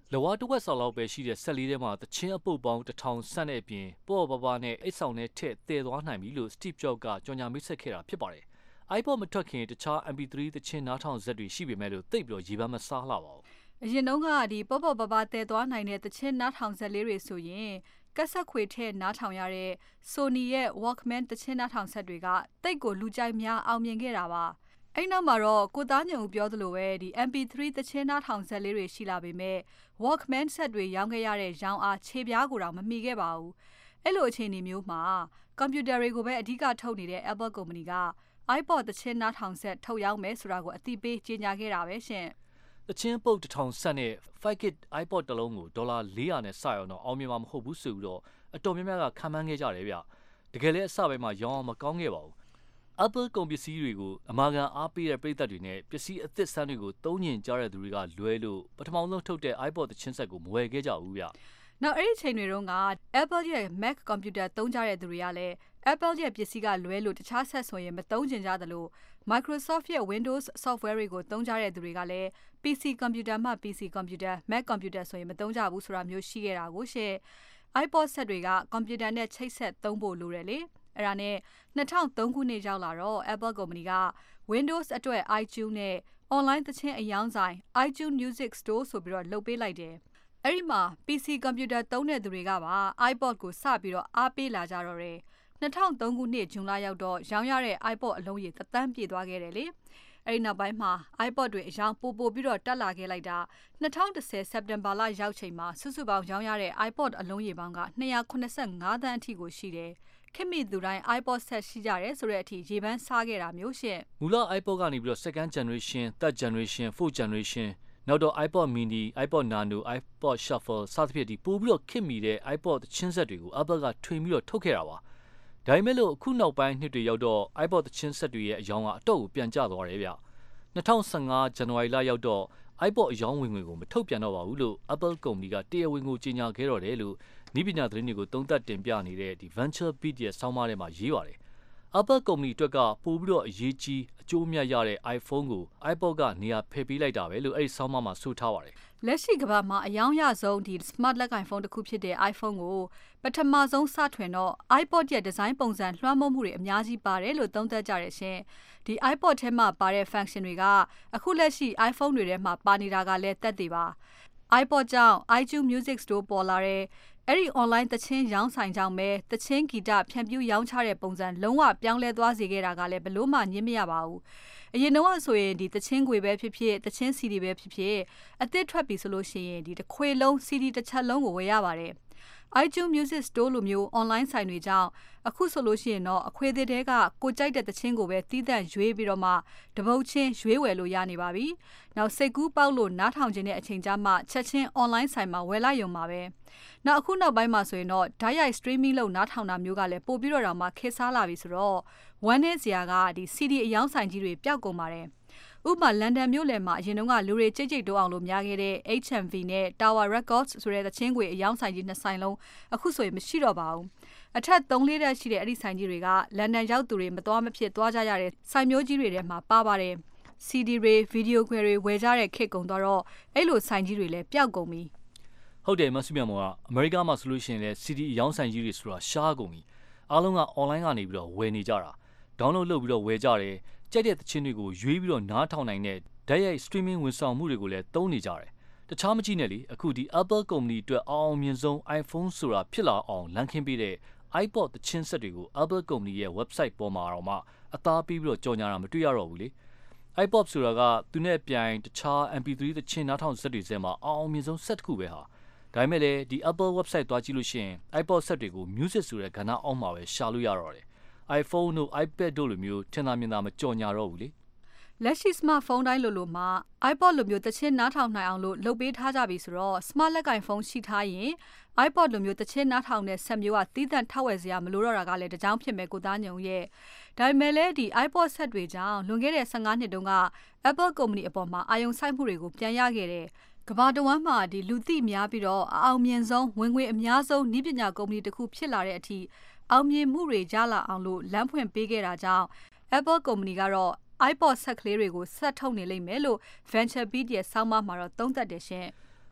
လဝါတဝက်ဆောင်လောက်ပဲရှိတဲ့ဆက်လေးထဲမှာတချင်းအပုတ်ပေါင်းတစ်ထောင်ဆန့်တဲ့အပြင်ပေါ့ပပနဲ့အိတ်ဆောင်နဲ့ထည့်တည်သွားနိုင်ပြီလို့ Steve Jobs ကကြော်ညာမိတ်ဆက်ခဲ့တာဖြစ်ပါတယ်။ iPod မထွက်ခင်တခြား M P three တချင်းနားထောင်ဆက်တွေရှိပေမဲ့လို့သိပ်ပြီးတော့ရေပန်းမစားလှပါဘူး။အရင်တုန်းကဒီပေါ့ပေါ့ပပတည်သွားနိုင်တဲ့တချင်းနားထောင်ဆက်လေးတွေဆိုရင်ကက်ဆက်ခွေထည့်နားထောင်ရတဲ့ Sony ရဲ့ Walkman တချင်းနားထောင်ဆက်တွေကတိတ်ကိုလူကြိုက်များအောင်မြင်ခဲ့တာပါ။အဲ့နောက်မှာတော့ကိုသားညုံပြောသလိုပဲဒီ M P three တချင်းနားထောင်ဆက်လေးတွေရှိလာပေမဲ့ Walkman ဆက်တွေရောင်းခဲ့ရတဲ့ရောင်းအားခြေပြားကိုတော့မမီခဲ့ပါဘူး။အဲ့လိုအခြေအနေမျိုးမှာကွန်ပျူတာတွေကိုပဲအဓိကထုတ်နေတဲ့ Apple ကုမ္ပဏီက iPod တချင်းနားထောင်ဆက်ထုတ်ရောင်းမယ်ဆိုတာကိုအသိပေးကြေညာခဲ့တာပဲရှင်။တချင်းပုတ်တစ်ထောင်ဆက်နဲ့ five gig iPod တစ်လုံးကိုဒေါ်လာfour hundredနဲ့စရအောင်တော့အောင်မြင်မှာမဟုတ်ဘူးဆိုပြီးတော့အတော်များများကခံမှန်းခဲ့ကြတယ်ဗျ။တကယ်လည်းအစပိုင်းမှာရောင်းအောင်မကောင်းခဲ့ပါဘူး။ Apple ကုန်ပစ္စည်းတွေကိုအမာခံအားပေးတဲ့ပရိသတ်တွေနဲ့ပစ္စည်းအသစ်ဆန်းတွေကိုသုံးညင်ကြတဲ့သူတွေကလွဲလို့ပထမဆုံးထုတ်တဲ့ iPod တချင်းဆက်ကိုမဝယ်ခဲ့ကြဘူးဗျ။နောက်အဲ့ဒီချိန်တွေတုန်းက Apple ရဲ့ Mac computer သုံးကြတဲ့သူတွေကလည်း Apple ရဲ့ပစ္စည်းကလွဲလို့တခြားဆက်ဆိုရင်မသုံးကျင်ကြသလို Microsoft ရဲ့ Windows software တွေကိုသုံးကြတဲ့သူတွေကလည်း P C computer မှ P C computer Mac computer ဆိုရင်မသုံးကြဘူးဆိုတာမျိုးရှိခဲ့တာကိုရှင့်။ iPod ဆက်တွေကကွန်ပျူတာနဲ့ချိတ်ဆက်သုံးဖို့လိုတယ်လေ။အဲ့ဒါနဲ့two thousand threeခုနှစ်ရောက်လာတော့ Apple ကုမ္ပဏီက Windows အတွက် iTunes နဲ့ online သချင်းအယောင်းဆိုင် iTunes Music Store ဆိုပြီးတော့လုပ်ပေးလိုက်တယ်။အဲ့ဒီမှာ P C computer သုံးတဲ့သူတွေကပါ iPod ကိုစပြီးတော့အားပေးလာကြတော့တယ်။two thousand threeခုနှစ်ဇွန်လရောက်တော့ရောင်းရတဲ့ iPod အလုံးရေသန်းပြည့်သွားခဲ့တယ်လေ။အဲ့ဒီနောက်ပိုင်းမှာ iPod တွေအယောင်းပိုပိုပြီးတော့တက်လာခဲ့လိုက်တာtwo thousand tenစက်တင်ဘာလရောက်ချိန်မှာစုစုပေါင်းရောင်းရတဲ့ iPod အလုံးရေပေါင်းကtwo hundred seventy-fiveသန်းအထိကိုရှိတယ်။ခင်မိသူတိုင်း iPod ဆက်ရှိကြတယ်ဆိုတဲ့အထိရေပန်းစားခဲ့တာမျိုးရှင့်။မူလ iPod ကနေပြီးတော့ second generation, third generation, fourth generation နောက်တော့ iPod mini, iPod nano, iPod shuffle စသဖြင့်ဒီပို့ပြီးတော့ခင်မိတဲ့ iPod ချင်းဆက်တွေကို Apple ကထွင်ပြီးတော့ထုတ်ခဲ့တာပါ။ဒါပေမဲ့လို့အခုနောက်ပိုင်းနှစ်တွေရောက်တော့ iPod ချင်းဆက်တွေရဲ့အယောင်းကအတော့ကိုပြန်ကျသွားတယ်ဗျ။two thousand fifteenဇန်နဝါရီလရောက်တော့ iPod အယောင်းဝင်ငွေကိုမထုတ်ပြန်တော့ပါဘူးလို့ Apple ကုမ္ပဏီကတရားဝင်ကိုကြေညာခဲ့တော့တယ်လို့နိပညာသတင်းတွေကိုသုံးသပ်တင်ပြနေတဲ့ဒီ Venture Beat ရဲ့ဆောင်းပါးထဲမှာရေးပါတယ်။ Apple ကုမ္ပဏီအတွက်ကပို့ပြီးတော့အရေးကြီးအကျိုးမြတ်ရတဲ့ iPhone ကို iPod ကနေရာဖယ်ပေးလိုက်တာပဲလို့အဲ့ဒီဆောင်းပါးမှာဆိုထားပါတယ်။လက်ရှိကမ္ဘာမှာအယောင်းရဆုံးဒီ smart လက်ကိုင်ဖုန်းတစ်ခုဖြစ်တဲ့ iPhone ကိုပထမဆုံးစထွင်တော့ iPod ရဲ့ဒီဇိုင်းပုံစံလွှမ်းမိုးမှုတွေအများကြီးပါတယ်လို့သုံးသပ်ကြတယ်ရှင်။ဒီ iPod ထဲမှာပါတဲ့ function တွေကအခုလက်ရှိ iPhone တွေထဲမှာပါနေတာကလည်းသက်သေပါ။ iPod ကြောင့် iTunes Music Store ပေါ်လာတယ်။အဲ့ဒီ online သချင်းရောင်းဆိုင်ကြောင့်ပဲသချင်းဂီတဖြန့်ဖြူးရောင်းချတဲ့ပုံစံလုံးဝပြောင်းလဲသွားစေခဲ့တာကလည်းဘလို့မှညှင်းမရပါဘူး။အရင်တော့ဆိုရင်ဒီသချင်းခွေပဲဖြစ်ဖြစ်သချင်း C D ပဲဖြစ်ဖြစ်အသစ်ထွက်ပြီဆိုလို့ရှိရင်ဒီတစ်ခွေလုံး C D တစ်ချက်လုံးကိုဝယ်ရပါတယ်။ iTunes Music Store လိုမျိုး online ဆိုင်တွေကြောင့်အခုဆိုလို့ရှိရင်တော့အခွေသေးတဲကကိုကြိုက်တဲ့သချင်းကိုပဲတီးသန့်ရွေးပြီးတော့မှတပုတ်ချင်းရွေးဝယ်လို့ရနေပါပြီ။နောက်စိတ်ကူးပေါက်လို့နားထောင်ခြင်းတဲ့အချိန်ကျမှချက်ချင်း online ဆိုင်မှာဝယ်လိုက်ရုံပါပဲ။နောက်အခုနောက်ပိုင်းမှာဆိုရင်တော့ဓာတ်ရိုက် streaming လုပ်နားထောင်တာမျိုးကလည်းပို့ပြီးတော့တော့မှခေတ်စားလာပြီဆိုတော့ဝမ်းနဲ့စရာကဒီ C D အယောင်းဆိုင်ကြီးတွေပျောက်ကုန်ပါတယ်။ဥပမာလန်ဒန်မြို့လယ်မှာအရင်တုန်းကလူတွေကြိတ်ကြိတ်တိုးအောင်လို့များခဲ့တဲ့ H M V နဲ့ Tower Records ဆိုတဲ့သချင်းခွေအယောင်းဆိုင်ကြီးနှစ်ဆိုင်လုံးအခုဆိုရင်မရှိတော့ပါဘူး။အထက်threeလေးတက်ရှိတဲ့အဲ့ဒီဆိုင်ကြီးတွေကလန်ဒန်ရောက်သူတွေမသွားမဖြစ်သွားကြရတဲ့ဆိုင်မျိုးကြီးတွေထဲမှာပါပါတယ်။ C D တွေဗီဒီယိုခွေတွေဝယ်ကြတဲ့ခေတ်ကုန်တော့အဲ့လိုဆိုင်ကြီးတွေလည်းပျောက်ကုန်ပြီ။ဟုတ်တယ်မဆုမြတ်မောကအမေရိကမှာဆိုလို့ရှိရင်လည်း C D အယောင်းဆိုင်ကြီးတွေဆိုတာရှားကုန်ပြီ။အားလုံးက online ကနေပြီးတော့ဝယ်နေကြတာ။ download လုပ်ပြီးတော့ဝယ်ကြတယ်။ကြိုက်တဲ့သချင်းတွေကိုရွေးပြီးတော့နားထောင်နိုင်တဲ့ဓာတ်ရိုက် streaming ဝန်ဆောင်မှုတွေကိုလည်းသုံးနေကြတယ်။တခြားမကြည့်နဲ့လေအခုဒီ Apple ကုမ္ပဏီအတွက်အောင်မြင်ဆုံး iPhone ဆိုတာဖြစ်လာအောင်လမ်းခင်းပေးတဲ့ iPod သချင်းဆက်တွေကို Apple ကုမ္ပဏီရဲ့ website ပေါ်မှာတော့မှအသားပေးပြီးတော့ကြော်ညာတာမတွေ့ရတော့ဘူးလေ။ iPod ဆိုတာကသူနဲ့ပြိုင်တခြား M P three သချင်းနားထောင်ဆက်တွေထဲမှာအောင်မြင်ဆုံးဆက်တစ်ခုပဲဟာ။ဒါပေမဲ့လည်းဒီ Apple website သွားကြည့်လို့ရှိရင် iPod ဆက်တွေကို music ဆိုတဲ့ကဏ္ဍအောက်မှာပဲရှာလို့ရတော့တယ်။ iPhone တို့ iPad တို့လိုမျိုးထင်သာမြင်သာမကြော်ညာတော့ဘူးလေ။လက်ရှိ smartphone တိုင်းလိုလိုမှာ iPod လိုမျိုးသချင်းနားထောင်နိုင်အောင်လို့လုပ်ပေးထားကြပြီဆိုတော့ smart လက်ကင်ဖုန်းရှိထားရင် iPod လိုမျိုးသချင်းနားထောင်တဲ့ဆက်မျိုးကတီးသန့်ထောက်ဝယ်စရာမလိုတော့တာကလည်းတကြောင်ဖြစ်မဲ့ကိုသားညုံရဲ့ဒါပေမဲ့လည်းဒီ iPod ဆက်တွေကြောင့်လွန်ခဲ့တဲ့fifteenနှစ်တုန်းက Apple ကုမ္ပဏီအပေါ်မှာအာရုံစိုက်မှုတွေကိုပြန်ရခဲ့တယ်။ကမ္ဘာတဝန်းမှာဒီလူသိများပြီးတော့အအောင်မြင်ဆုံးဝင်ငွေအများဆုံးနည်းပညာကုမ္ပဏီတစ်ခုဖြစ်လာတဲ့အထိအောင်မြင်မှုတွေရလာအောင်လို့လမ်းဖွင့်ပေးခဲ့တာကြောင့် Apple ကုမ္ပဏီကတော့ iPod ဆက်ကလေးတွေကိုဆက်ထုတ်နေလိမ့်မယ်လို့ Venture Beat ရဲ့ဆောင်းပါးမှာတော့သုံးသပ်တယ်ရှင်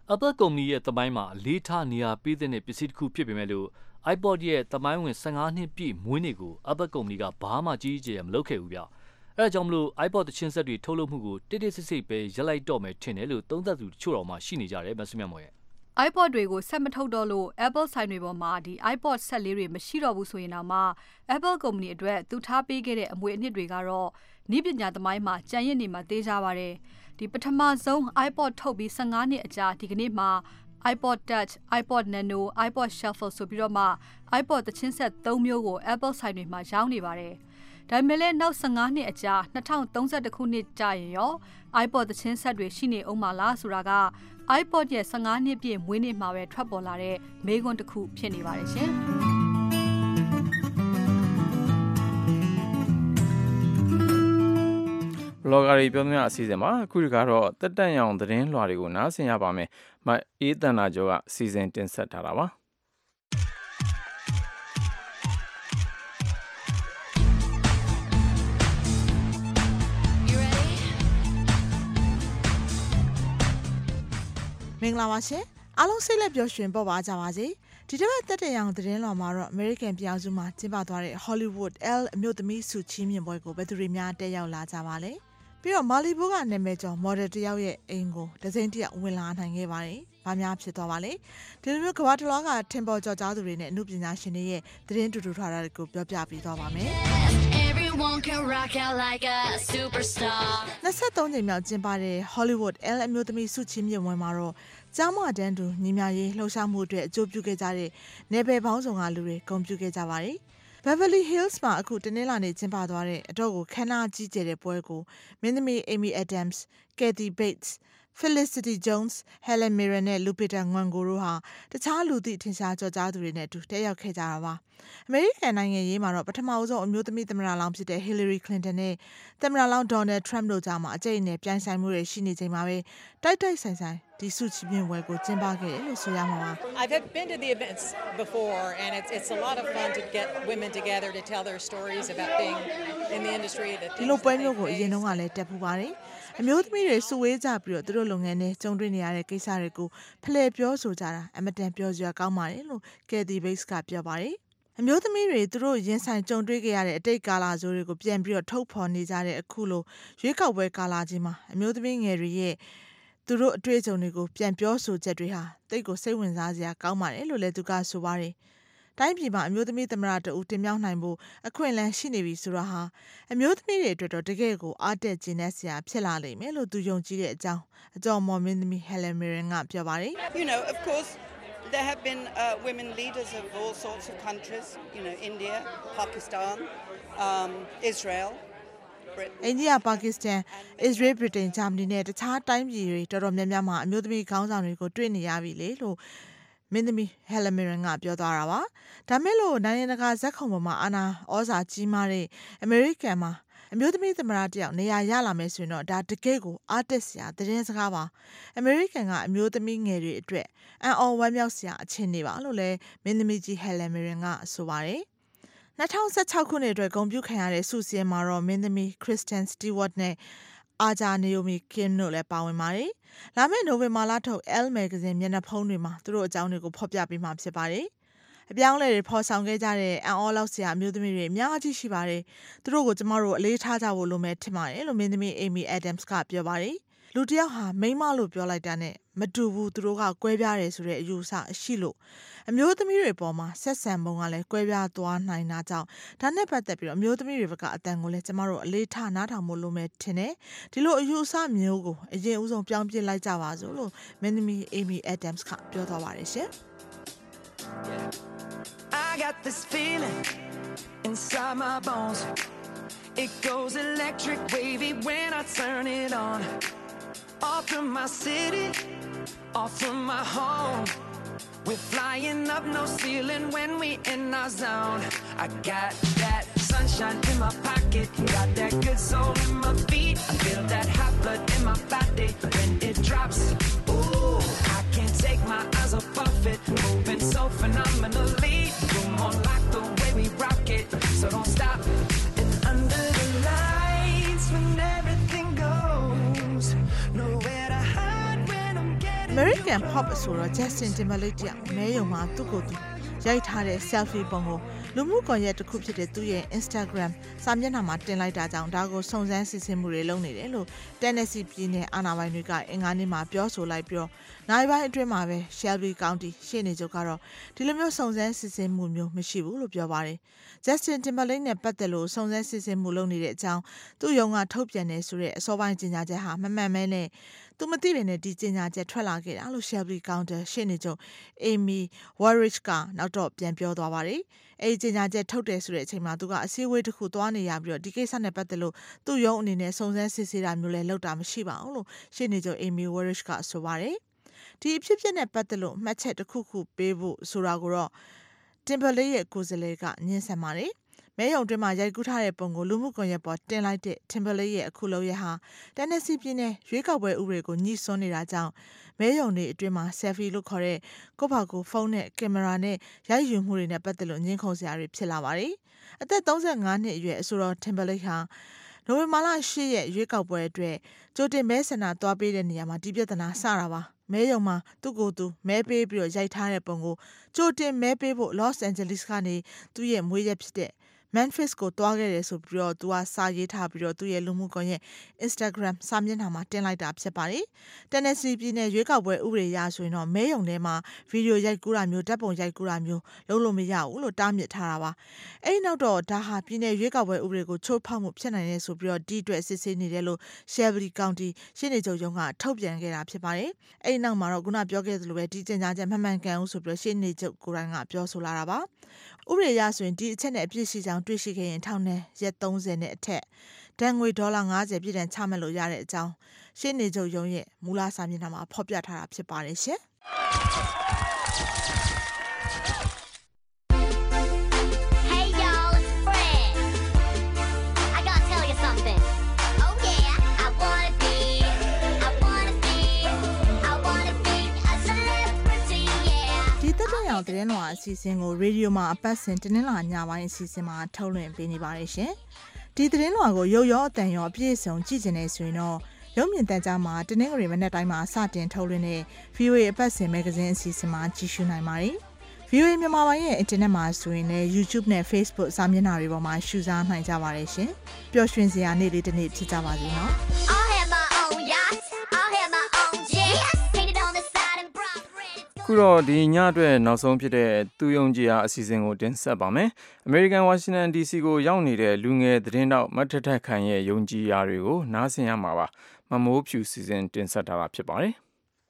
Apple ကုမ္ပဏီရဲ့သမိုင်းမှာအလေးထားနေရာပေးတဲ့ပစ္စည်းတစ်ခုဖြစ်ပေမဲ့လို့ iPod ရဲ့သမိုင်းဝင်ဆယ့်ငါးနှစ်ပြည့်မွေးနေ့ကို Apple ကုမ္ပဏီကဘာမှကြီးကြီးကျယ်ကျယ်မလုပ်ခဲ့ဘူးဗျ။အဲဒါကြောင့်မလို့ iPod သချင်းဆက်တွေထုတ်လုပ်မှုကိုတိတိစိတ်စိတ်ပဲရပ်လိုက်တော့မယ်ထင်တယ်လို့သုံးသပ်သူတချို့တော်မှရှိနေကြတယ်မဆုမြတ်မော်ရဲ့ iPod တွေကိုဆက်မထုတ်တော့လို့ Apple ဆိုင်တွေပေါ်မှာဒီ iPod ဆက်လေးတွေမရှိတော့ဘူးဆိုရင်တော့မှ Apple ကုမ္ပဏီအတွက်သူထားပေးခဲ့တဲ့အမွေအနှစ်တွေကတော့နည်းပညာသမိုင်းမှာကြံရစ်နေမှာသိကြပါတယ်ဒီပထမဆုံး iPod ထုတ်ပြီးဆယ့်ငါးနှစ်အကြာဒီကနေ့မှာ iPod Touch, iPod Nano, iPod Shuffle ဆိုပြီးတော့မှ iPod သချင်းဆက်သုံးမျိုးကို Apple ဆိုင်တွေမှာရောင်းနေပါတယ်ဒါပေမဲ့လည်းနောက်ဆယ့်ငါးနှစ်အကြာ၂၀၃၁ခုနှစ်ကြာရင်ရော iPod သချင်းဆက်တွေရှိနေအောင်မလားဆိုတာက iPod ရဲ့ဆယ့်ငါးနှစ်ပြည့်မွေးနေ့မှာပဲထွက်ပေါ်လာတဲ့မေးခွန်းတစ်ခုဖြစ်နေပါတယ်ရှင်။ Blogger တွေပြောများအစီအစဉ်မှာအခုဒီကတော့တက်တန့်ရောင်သတင်းလွှာတွေကိုနားဆင်ရပါမယ်။မအေးတန်နာကျော်ကအစီအစဉ်တင်ဆက်ထားတာပါ။မင်္ဂလာပါရှင်အားလုံးစိတ်လက်ပျော်ရွှင်ပေါ်ပါကြပါစေဒီတစ်ပတ်တက်တဲ့ရောင်သတင်းလွှာမှာတော့ American ပြည်အောင်စုမှာကျင်းပသွားတဲ့ Hollywood Elle အမျိုးသမီးဆုချီးမြှင့်ပွဲကိုဘယ်သူတွေများတက်ရောက်လာကြပါလဲပြီးတော့ Malibu ကနာမည်ကျော် model တယောက်ရဲ့အိမ်ကိုဒဇိန်တယောက်ဝင်လာနိုင်ခဲ့ပါတယ်ဘာများဖြစ်သွားပါလဲဒီလိုမျိုးကမ္ဘာတစ်လွှားကထင်ပေါ်ကျော်ကြားသူတွေနဲ့အမှုပညာရှင်တွေရဲ့သတင်းတူတူထားတာတွေကိုပြောပြပေးသွားပါမယ်Everyone can rock out like a superstar နှစ်ဆက်သုံးကြိမ်မြောက်ကျင်းပတဲ့ Hollywood Elle အမျိုးသမီးဆုချီးမြှင့်ပွဲမှာတော့ကျောင်းမတန်းတူညီမရေးလှုပ်ရှားမှုတွေအကျိုးပြုခဲ့ကြတဲ့နယ်ပယ်ပေါင်းစုံကလူတွေဂုဏ်ပြုခဲ့ကြပါတယ်Beverly Hills မှာအခုတနင်္လာနေ့ကျင်းပသွားတဲ့အတော့ကိုခမ်းနားကြီးကျယ်တဲ့ပွဲကိုမင်းသမီး Amy Adams, Kathy Bates, Felicity Jones, Helen Mirren နဲ့ Lupita Nyong'o တို့ဟာတခြားလူသိထင်ရှားကြော်ကြားသူတွေနဲ့အတူတက်ရောက်ခဲ့ကြတာပါ။ အမေရိကန်နိုင်ငံရေးမှာတော့ပထမဆုံးအမျိုးသမီးသမ္မတလောင်းဖြစ်တဲ့ Hillary Clinton နဲ့သမ္မတလောင်း Donald Trump တို့ကြားမှာအကြိတ်နဲ့ပြိုင်ဆိုင်မှုတွေရှိနေချိန်မှာပဲတိုက်တိုက်ဆိုင်ဆိုင်ဒီဆုချီးမြှင့်ပွဲကိုကျင်းပခဲ့တယ်လို့ဆိုရမှာပါ I've been to the events before and it's it's a lot of fun to get women together to tell their stories about being in the industry that ဒီလိုပွဲမျိုးကိုအရင်တုန်းကလည်းတက်ဖူးပါတယ်အမျိုးသမီးတွေစုဝေးကြပြီးတော့သူတို့လုပ်ငန်းနဲ့ကြုံတွေ့နေရတဲ့ကိစ္စတွေကိုဖလှယ်ပြောဆိုကြတာအမတန်ပြောစရာကောင်းပါတယ်လို့ Kathy Bates ကပြောပါတယ်အမျိုးသမီးတွေသူတို့ရင်ဆိုင်ကြုံတွေ့ခဲ့ရတဲ့အတိတ်ကာလဆိုတွေကိုပြန်ပြီးတော့ထုတ်ဖော်နေကြတဲ့အခုလိုရွေးကောက်ပွဲကာလကြီးမှာအမျိုးသမီးငယ်တွေရဲ့သူတို့အတွေ့အကြုံတွေကိုပြန်ပြောဆိုချက်တွေဟာတိတ်ကိုစိတ်ဝင်စားစရာကောင်းပါတယ်လို့လည်းသူကဆိုပါတယ်။တိုင်းပြည်မှာအမျိုးသမီးသမ္မတတဦးတင်မြှောက်နိုင်ဖို့အခွင့်အလမ်းရှိနေပြီဆိုတာဟာအမျိုးသမီးတွေအတွက်တော့တကယ်ကိုအားတက်ကျဉ်းတဲ့ဆရာဖြစ်လာလိမ့်မယ်လို့သူယုံကြည်တဲ့အကြောင်းအကြောင်းမော်မင်းသမီး Helen Mirren ကပြောပါတယ်။ You know, of course there have been uh, women leaders of all sorts of countries, you know, India, Pakistan, um, Israel အိန္ဒိယပါကစ္စတန်အစ္စရေးဗြိတိန်ဂျာမနီနဲ့တခြားတိုင်းပြည်တွေတော်တော်များများမှာအမျိုးသမီးခေါင်းဆောင်တွေကိုတွေ့နေရပြီလေလို့မင်းသမီး Helen Mirren ကပြောသွားတာပါဒါမဲ့လို့နိုင်ငံတကာဇက်ခုံပေါ်မှာအာဏာဩဇာကြီးမားတဲ့အမေရိကန်မှာအမျိုးသမီးသမ္မတတယောက်နေရာရလာမယ်ဆိုရင်တော့ဒါတကယ်ကိုအားတက်စရာသတင်းစကားပါအမေရိကန်ကအမျိုးသမီးငယ်တွေအတွက်အံ့ဩဝမ်းမြောက်စရာအခြေအနေပါလို့လည်းမင်းသမီးကြီး Helen Mirren ကဆိုပါတယ်၂၀၁၆ခုနှစ်အတွက်ဂုဏ်ပြုခံရတဲ့ဆုစည်းမှာတော့မင်းသမီး Kristen Stewart နဲ့အာဂျာ Naomi Kim တို့လည်းပါဝင်ပါတယ်။လာမယ့်နိုဝင်ဘာလထုတ် Elle Magazine မျက်နှာဖုံးတွေမှာသူတို့အကြောင်းတွေကိုဖော်ပြပေးမှာဖြစ်ပါတယ်။အပြောင်းအလဲတွေဖော်ဆောင်ခဲ့ကြတဲ့အံ့ဩလောက်စရာအမျိုးသမီးတွေအများကြီးရှိပါတယ်။သူတို့ကိုကျမတို့အလေးထားကြဖို့လိုမယ်ထင်ပါတယ်လို့မင်းသမီး Amy Adams ကပြောပါတယ်။လူတယောက်ဟာမိန်းမလို့ပြောလိုက်တာနဲ့မတူဘူးသူတို့ကကွဲပြားတယ်ဆိုတဲ့အယူအဆရှိလို့အမျိုးသမီးတွေပေါ်မှာဆက်ဆံပုံကလည်းကွဲပြားသွားနိုင်တာကြောင့်ဒါနဲ့ပတ်သက်ပြီးတော့အမျိုးသမီးတွေဘက်ကအတန်ကိုလည်းကျမတို့အလေးထားနားထောင်ဖို့လိုမယ်ထင်တယ်ဒီလိုအယူအဆမျိုးကိုအရင်ဦးဆုံးပြောင်းပြလိုက်ကြပါစို့လို့မင်းသမီး Amy Adams ကပြောသွားပါတယ်ရှင် I got this feeling inside my bones It goes electric wavy when I turn it on Off from my city, off from my home We're flying up no ceiling when we in our zone I got that sunshine in my pocket Got that good soul in my feet I feel that hot blood in my body when it drops Ooh, I can't take my eyes off of it Moving so phenomenally Come on like the way we rock it So don't stop And under the lights when everything goes Nowhere to hide when I'm getting American American pop ဆိုတော့ Justin Timberlake ကြောင့်မဲယုံမှာသူ့ကိုယ်သူရိုက်ထားတဲ့ selfie ပုံကိုလူမှုကွန်ရက်တစ်ခုဖြစ်တဲ့သူ့ရဲ့ Instagram စာမျက်နှာမှာတင်လိုက်တာကြောင့်ဒါကိုစုံစမ်းစစ်ဆေးမှုတွေလုပ်နေတယ်လို့ Tennessee ပြည်နယ်အာဏာပိုင်တွေကအင်္ဂါနေ့မှာပြောဆိုလိုက်ပြီးနိုင်ပိုင်းအတွင်းမှာပဲ Shelby County ရှေ့နေချုပ်ကတော့ဒီလိုမျိုးစုံစမ်းစစ်ဆေးမှုမျိုးမရှိဘူးလို့ပြောပါတယ်။ Justin Timberlake နဲ့ပတ်သက်လို့စုံစမ်းစစ်ဆေးမှုလုပ်နေတဲ့အကြောင်းသူ့ရုံးကထုတ်ပြန်နေဆိုတဲ့အစောပိုင်းကြေညာချက်ဟာမမှန်မဲနဲ့သူမသိပေနဲ့ဒီကြေညာချက်ထွက်လာခဲ့တာလို့ Shelby County ရှေ့နေချုပ် Amy Warrick ကနောက်တော့ပြန်ပြောသွားပါတယ်။အဲဒီကြေညာချက်ထုတ်တယ်ဆိုတဲ့အချိန်မှာသူကအစည်းအဝေးတစ်ခုသွားနေရပြီးတော့ဒီကိစ္စနဲ့ပတ်သက်လို့သူ့ရုံးအနေနဲ့စုံစမ်းစစ်ဆေးတာမျိုးလည်းလုပ်တာမရှိပါဘူးလို့ရှေ့နေချုပ် Amy Warrick ကဆိုပါတယ်။ဒီအဖြစ်အပျက်နဲ့ပတ်သက်လို့မှတ်ချက်တစ်ခုခုပေးဖို့ဆိုတာကိုတော့ Timberlake ရဲ့ကိုယ်စားလှယ်ကညှင်းဆန်ပါတယ်။မဲယုံတွင်မှာရိုက်ကူးထားတဲ့ပုံကိုလူမှုကွန်ရက်ပေါ်တင်လိုက်တဲ့ Timberlake ရဲ့အခုလုပ်ရဟာ Tennessee ပြည်နယ်ရွေးကောက်ပွဲဥပဒေကိုညှိစွန်းနေတာကြောင့်မဲယုံတွေအတွင်းမှာ selfie လို့ခေါ်တဲ့ကိုယ့်ဘာကိုယ်ဖုန်းနဲ့ကင်မရာနဲ့ရိုက်ယူမှုတွေနဲ့ပတ်သက်လို့ညှင်းခုန်စရာတွေဖြစ်လာပါတယ်။အသက်သုံးဆယ့်ငါးနှစ်အရွယ်အဆိုတော် Timberlake ဟာနိုဝင်ဘာလရှစ်ရက်ရွေးကောက်ပွဲအတွက်ကြိုတင်မဲဆန္ဒသွားပေးတဲ့နေရာမှာဒီပြဿနာစတာပါ။မဲယုံမှာသူ့ကိုယ်သူမဲပေးပြီးတော့ရိုက်ထားတဲ့ပုံကိုကြိုတင်မဲပေးဖို့ Los Angeles ကနေသူ့ရဲ့မွေးရက်ဖြစ်တဲ့Memphis ကိုတွားခဲ့တယ်ဆိုပြီးတော့သူကစာရေးထားပြီးတော့သူ့ရဲ့လူမှုကွန်ရက် Instagram စာမျက်နှာမှာတင်လိုက်တာဖြစ်ပါတယ်။ Tennessee ပြည်နယ်ရွေးကောက်ပွဲဥပဒေအရဆိုရင်တော့မဲယုံထဲမှာဗီဒီယိုရိုက်ကူးတာမျိုးဓာတ်ပုံရိုက်ကူးတာမျိုးလုပ်လို့မရဘူးလို့တားမြစ်ထားတာပါ။အဲဒီနောက်တော့ဒါဟာပြည်နယ်ရွေးကောက်ပွဲဥပဒေကိုချိုးဖောက်မှုဖြစ်နိုင်တယ်ဆိုပြီးတော့ဒီအတွက်စစ်ဆေးနေတယ်လို့ Shelby County ရှေ့နေချုပ်ရုံးကထုတ်ပြန်ခဲ့တာဖြစ်ပါတယ်။အဲဒီနောက်မှာတော့ခုနပြောခဲ့သလိုပဲဒီကြေညာချက်မှန်မှန်ကန်ဦးဆိုပြီးတော့ရှေ့နေချုပ်ကိုယ်တိုင်ကပြောဆိုလာတာပါ။ဥပဒေအရဆိုရင်ဒီအချက်နဲ့အပြည့်ရှိကြောင်းတွေ့ရှိခဲ့ရင်ထောင်နဲ့ရက်သုံးဆယ်နဲ့အထက်ဒဏ်ငွေဒေါ်လာငါးဆယ်ပြည်ထောင်ချမှတ်လို့ရတဲ့အကြောင်းရှေ့နေချုပ်ရုံးရဲ့မူလစာမျက်နှာမှာဖော်ပြထားတာဖြစ်ပါတယ်ရှင်။ Hey y'all, it's Fred. I gotta tell you something. Oh yeah, I wanna be, I wanna be, I wanna be a celebrity, yeah. ဒီတက်တဲ့အောင်သတင်းလွှာအစီအစဉ်ကိုရေဒီယိုမှာအပတ်စဉ်တင်းလာညပိုင်းအစီအစဉ်မှာထုတ်လွှင့်ပေးနေပါတယ်ရှင်။ဒီသတင်းလွှာကိုရုပ်ရောအတန်ရောအပြည့်အစုံကြည့်ကျင်နေဆိုရင်တော့ရုပ်မြင်သံကြားမှာတင်းငရီမနေ့တိုင်းမှာစတင်ထုတ်လွှင့်တဲ့ ဗီအိုအေ အပတ်စဉ်မဂ္ဂဇင်းအစီအစဉ်မှာကြည့်ရှုနိုင်ပါတယ်။ ဗီအိုအေမြန်မာပိုင်းရဲ့အင်တာနက်မှာဆိုရင်လည်း YouTube နဲ့ Facebook စာမျက်နှာတွေပေါ်မှာရှုစားနိုင်ကြပါတယ်ရှင်။ပျော်ရွှင်စရာနေ့လေးတစ်နေ့ဖြစ်ကြပါစေနော်။ I'll have my own yacht, I'll have my own jet, painted on the side and brown red. ခုတော့ဒီညအတွက်နောက်ဆုံးဖြစ်တဲ့သူယုံကြည်ရာအစီအစဉ်ကိုတင်ဆက်ပါမယ်။ American Washington ဒီ စီ ကိုရောက်နေတဲ့လူငယ်သတင်းတောက်မတ်ထထက်ခိုင်ရဲ့ယုံကြည်ရာတွေကိုနားဆင်ရမှာပါ။မမိုးဖြူစီစဉ်တင်ဆက်တာဖြစ်ပါတယ်။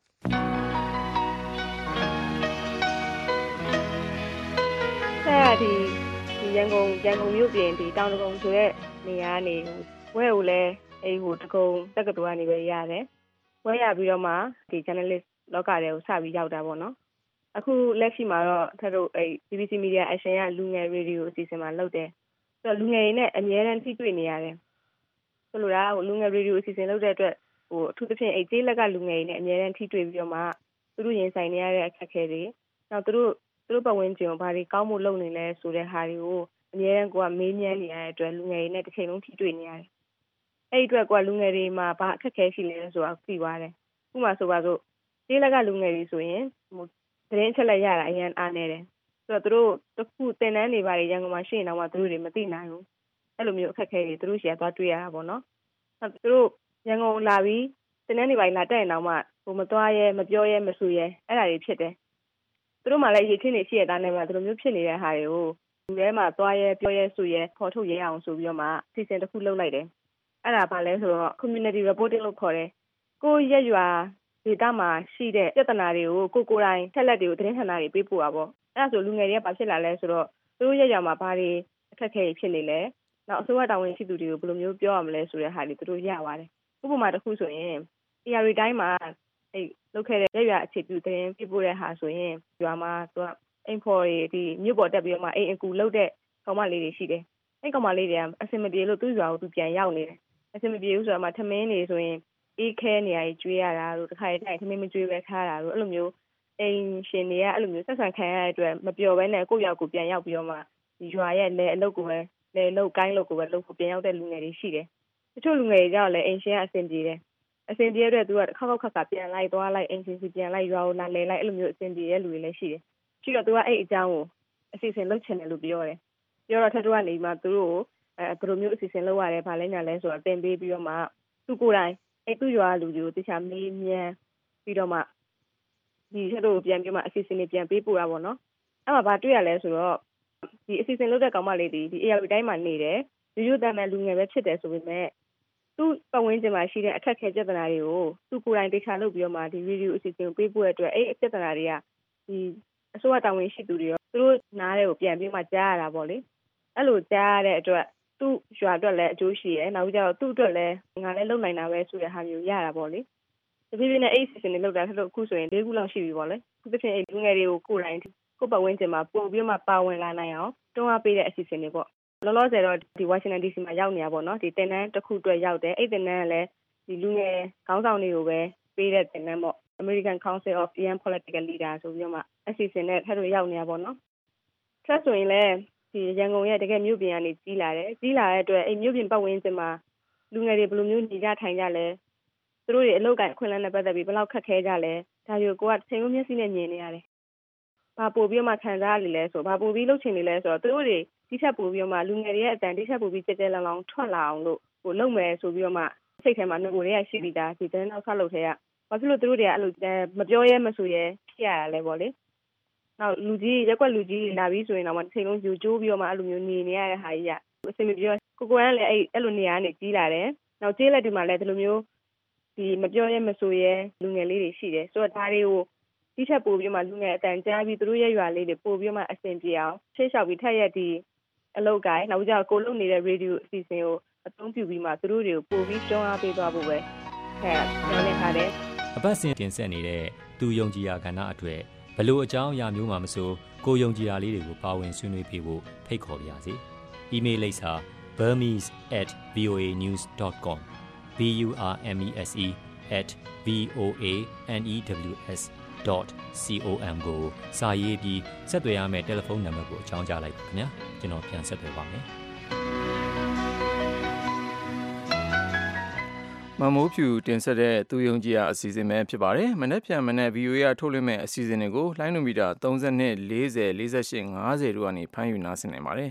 ဆရာဒီဒီရန်ကုန်ရန်ကုန်မြို့ပြင်ဒီတောင်တကုံဆိုတဲ့နေရာကနေဝဲကိုလည်းအဲဟိုတကုံတက္ကသိုလ်ကနေပဲရတယ်။ဝဲရပြီးတော့မှဒီ journalist လောကတွေကိုစပြီးရောက်တာပေါ့နော်။အခုလက်ရှိမှာတော့ထပ်တို့အဲ B B C Media Action ကလူငယ်ရေဒီယိုအစီအစဉ်မှာလုပ်တယ်။ဆိုတော့လူငယ်တွေနဲ့အများအားထိတွေ့နေရတယ်။ဆိုလိုတာကလူငယ်ရေဒီယိုအစီအစဉ်လုပ်တဲ့အတွက်ဟိုအထူးသဖြင့်အဲကျေးလက်ကလူငယ်တွေနဲ့အများအားထိတွေ့ပြီးတော့မှသူတို့ရင်ဆိုင်နေရတဲ့အခက်အခဲတွေနောက်သူတို့သူတို့ပတ်ဝန်းကျင်ကိုဘာတွေကောင်းမှုလုပ်နေလဲဆိုတဲ့ဟာတွေကိုအများအားကိုကမေးမြန်းနေရတဲ့အတွက်လူငယ်တွေနဲ့တစ်ချိန်လုံးထိတွေ့နေရတယ်။အဲ့ဒီအတွက်ကလူငယ်တွေမှာဘာအခက်အခဲရှိလဲဆိုတာသိသွားတယ်။ဥပမာဆိုပါစို့ကျေးလက်ကလူငယ်တွေဆိုရင်ဟိုသတင်းအချက်လက်ရတာအရင်အားနေတယ်။ဆိုတော့သူတို့တစ်ခုသင်တန်းတွေဘာတွေရန်ကုန်မှာရှိရင်တော့မှသူတို့တွေမသိနိုင်ဘူး။အဲ့လိုမျိုးအခက်အခဲတွေသူတို့ရှေ့ကသွားတွေ့ရတာပေါ့နော်။နောက်သူတို့ရန်ကုန်လာပြီးသင်တန်းတွေဘာတွေလာတက်ရင်တော့မှဟိုမသွားရဲမပြောရဲမဆူရဲအဲ့ဒါတွေဖြစ်တယ်။သူတို့မှလည်းရည်ချင်းတွေရှိရတဲ့နဲ့မှသူတို့မျိုးဖြစ်နေတဲ့ဟာတွေကိုလူထဲမှာသွားရဲပြောရဲဆူရဲခေါ်ထုတ်ရဲအောင်ဆိုပြီးတော့မှစီစဉ်တစ်ခုလုပ်လိုက်တယ်။အဲ့ဒါဘာလဲဆိုတော့ community reporting လို့ခေါ်တယ်။ကိုရက်ရွာဒေသမှာရှိတဲ့ပြဿနာတွေကိုကိုကိုယ်တိုင်ထက်လက်တွေကိုသတင်းဌာနတွေပေးပို့တာပေါ့။အဲ့ဒါဆိုလူငယ်တွေကဘာဖြစ်လာလဲဆိုတော့သူတို့ရက်ရွာမှာဘာတွေအခက်အခဲဖြစ်နေလဲ။နောက်အစိုးရတာဝန်ရှိသူတွေကိုဘယ်လိုမျိုးပြောရမလဲဆိုတဲ့ဟာတွေသူတို့ရပါတယ်။ဥပမာတစ်ခုဆိုရင် A R တိုင်းမှာအဲလုပ်ခဲ့တဲ့ရက်ရွာအခြေပြုသတင်းပြပို့တဲ့ဟာဆိုရင်ရွာမှာသူကအိမ်ဖော်တွေဒီမြို့ပေါ်တက်ပြီးတော့မှအိမ်အကူလုပ်တဲ့ကောင်မလေးတွေရှိတယ်။အဲ့ကောင်မလေးတွေကအဆင်မပြေလို့သူ့ရွာကိုသူပြန်ရောက်နေတယ်။အဆင်မပြေဘူးဆိုတော့မှထမင်းတွေဆိုရင်အေးခဲနေရကြီးကျွေးရတာတို့တစ်ခါတည်းတိုင်ထမင်းမကျွေးပဲထားတာတို့အဲ့လိုမျိုးအိမ်ရှင်တွေကအဲ့လိုမျိုးဆက်ဆံခံရတဲ့အတွက်မပျော်ဘဲနဲ့ကိုယ့်ရောက်ကိုပြန်ရောက်ပြီးတော့မှဒီရွာရဲ့လေအလုပ်ကိုပဲလေအလုပ်ကိုင်းလုပ်ကိုပဲလုပ်ကိုပြန်ရောက်တဲ့လူငယ်တွေရှိတယ်။တချို့လူငယ်တွေကြောက်လဲအိမ်ရှင်ကအဆင်ပြေတယ်အဆင်ပြေတဲ့အတွက်သူကခောက်ခောက်ခါခါပြန်လိုက်သွားလိုက်အင်ဂျင်စီပြန်လိုက်ရွာကိုလာလဲလိုက်အဲ့လိုမျိုးအဆင်ပြေတဲ့လူတွေလည်းရှိတယ်ရှိတော့သူကအဲ့အကြောင်းကိုအစီအစဉ်လုပ်ချင်တယ်လို့ပြောတယ်ပြောတော့ထပ်တော့ကနေမှသူတို့အဲဘယ်လိုမျိုးအစီအစဉ်လုပ်ရတယ်ဗာလဲညာလဲဆိုတော့တင်ပေးပြီးတော့မှသူကိုယ်တိုင်အဲ့သူ့ရွာလူတွေကိုတခြားမေးမြန်းပြီးတော့မှဒီထပ်တော့ပြန်ပြီးမှအစီအစဉ်တွေပြန်ပေးပို့တာပေါ့နော်အဲ့မှာဗာတွေ့ရလဲဆိုတော့ဒီအစီအစဉ်လုပ်တဲ့ကောင်မလေးတွေဒီ A R တိုင်းမှာနေတယ်ရိုးရိုးတမ်းမဲ့လူငယ်ပဲဖြစ်တယ်ဆိုပေမဲ့သူ့ပတ်ဝန်းကျင်မှာရှိတဲ့အခက်အခဲပြဿနာတွေကိုသူကိုယ်တိုင်တေချာလုပ်ပြီးတော့မှဒီဗီဒီယိုအစီအစဉ်ကိုပေးပို့ရတဲ့အတွက်အဲ့ပြဿနာတွေကဒီအစိုးရတာဝန်ရှိသူတွေရောသူတို့နားတွေကိုပြန်ပြီးမှကြားရတာပေါ့လေအဲ့လိုကြားရတဲ့အတွက်သူ့ရွာအတွက်လည်းအကျိုးရှိရဲနောက်ပြီးတော့သူ့အတွက်လည်းငါလည်းလုပ်နိုင်တာပဲဆိုတဲ့ဟာမျိုးရတာပေါ့လေဒီပြည့်ပြည့်နဲ့အဲ့အစီအစဉ်တွေလုပ်တာထလို့အခုဆိုရင်၄ခုလောက်ရှိပြီပေါ့လေအခုတစ်ချိန်အဲ့လူငယ်တွေကိုကိုယ်တိုင်ကိုယ်ပတ်ဝန်းကျင်မှာပို့ပြီးမှပါဝင်လာနိုင်အောင်တွန်းအားပေးတဲ့အစီအစဉ်တွေပေါ့လောလောဆယ်တော့ဒီ Washington D C မှာရောက်နေတာပေါ့နော်ဒီတင်နန်းတစ်ခုအတွက်ရောက်တယ်အဲ့တင်နန်းကလည်းဒီလူငယ်ခေါင်းဆောင်တွေကိုပဲပေးတဲ့တင်နန်းပေါ့ American Council of Young Political Leaders ဆိုပြီးတော့မှအစီအစဉ်နဲ့ထပ်လို့ရောက်နေတာပေါ့နော်ထပ်ဆိုရင်လည်းဒီရန်ကုန်ရဲ့တကယ်မြို့ပြင်ကနေကြီးလာတယ်ကြီးလာတဲ့အတွက်အဲ့မြို့ပြင်ပတ်ဝန်းကျင်မှာလူငယ်တွေဘယ်လိုမျိုးနေကြထိုင်ကြလဲသူတို့တွေအလုပ်ကိုင်အခွင့်အလမ်းနဲ့ပတ်သက်ပြီးဘယ်လောက်ခက်ခဲကြလဲဒါတွေကိုကိုကချိန်လုံးမျက်စိနဲ့မြင်နေရတယ်ဘာပို့ပြီးမှခံစားရလဲဆိုဘာပို့ပြီးလှုပ်ချင်နေလဲဆိုတော့သူတို့တွေဒီချက်ပို့ပြီးမှလူငယ်တွေရဲ့အတန်ဒီချက်ပို့ပြီးကြက်ကြက်လောင်လောင်ထွက်လာအောင်လို့ဟိုလုပ်မယ်ဆိုပြီးတော့မှစိတ်ထဲမှာငကိုတွေကရှိပြီးသားဒီတန်းနောက်ဆက်လုပ်ထဲကဘာဖြစ်လို့သူတို့တွေကအဲ့လိုမပြောရဲမဆိုရဲဖြစ်ရတာလဲပေါ့လေနောက်လူကြီးရက်ွက်လူကြီးလာပြီးဆိုရင်တော့ချိန်လုံးယူကျိုးပြီးတော့မှအဲ့လိုမျိုးနေနေရတဲ့ဟာကြီးကအစင်မပြောကိုကိုကလည်းအဲ့အဲ့လိုနေရာကနေကြီးလာတယ်နောက်ကျေးလက်တွေမှာလည်းဒီလိုမျိုးဒီမပြောရဲမဆိုရဲလူငယ်လေးတွေရှိတယ်ဆိုတော့ဒါတွေကိုဒီချက်ပို့ပြီးမှလူငယ်အတန်ကြားပြီးသူတို့ရဲ့ရွာလေးတွေပို့ပြီးမှအဆင်ပြေအောင်ရှေ့လျှောက်ပြီးထက်ရက်ဒီအလုပ်ကိုင်းနောက်ကြကိုလုပ်နေတဲ့ radio အစီအစဉ်ကိုအသုံးပြုပြီးမှသူတို့တွေကိုပို့ပြီးတွန်းအားပေးသွားဖို့ပဲအဲပြောနေပါတယ်အပတ်စဉ်တင်ဆက်နေတဲ့သူယုံကြည်ရာကဏ္ဍအတွက်ဘလို့အကြောင်းအရာမျိုးမှမဆိုကိုယုံကြည်ရာလေးတွေကိုပါဝင်ဆွေးနွေးပေးဖို့ဖိတ်ခေါ်ပါရစေ။ email လိပ်စာ burmese at voa news dot com b u r m e s e at v o a n e w s dot com ကိုစာရေးပြီးဆက်သွယ်ရမယ့်တယ်လီဖုန်းနံပါတ်ကိုအကြောင်းကြားလိုက်ပါခင်ဗျာကျွန်တော်ပြန်ဆက်သွယ်ပါမယ်မမိုးဖြူတင်ဆက်တဲ့သူယုံကြည်ရာအစီအစဉ်ပဲဖြစ်ပါတယ်မနေ့ပြန်မနေ့ ဗီအိုအေ ကထုတ်လွှင့်မဲ့အစီအစဉ်တွေကိုလိုင်းနိုမီတာ၃၂ ၄၀ ၄၈ ၅၀တို့ကနေဖမ်းယူနားဆင်နိုင်ပါတယ်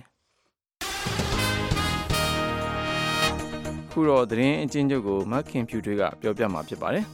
ခုတော့သတင်းအချင်းချုပ်ကိုမက်ခင်ဖြူတွေကပြောပြမှာဖြစ်ပါတယ်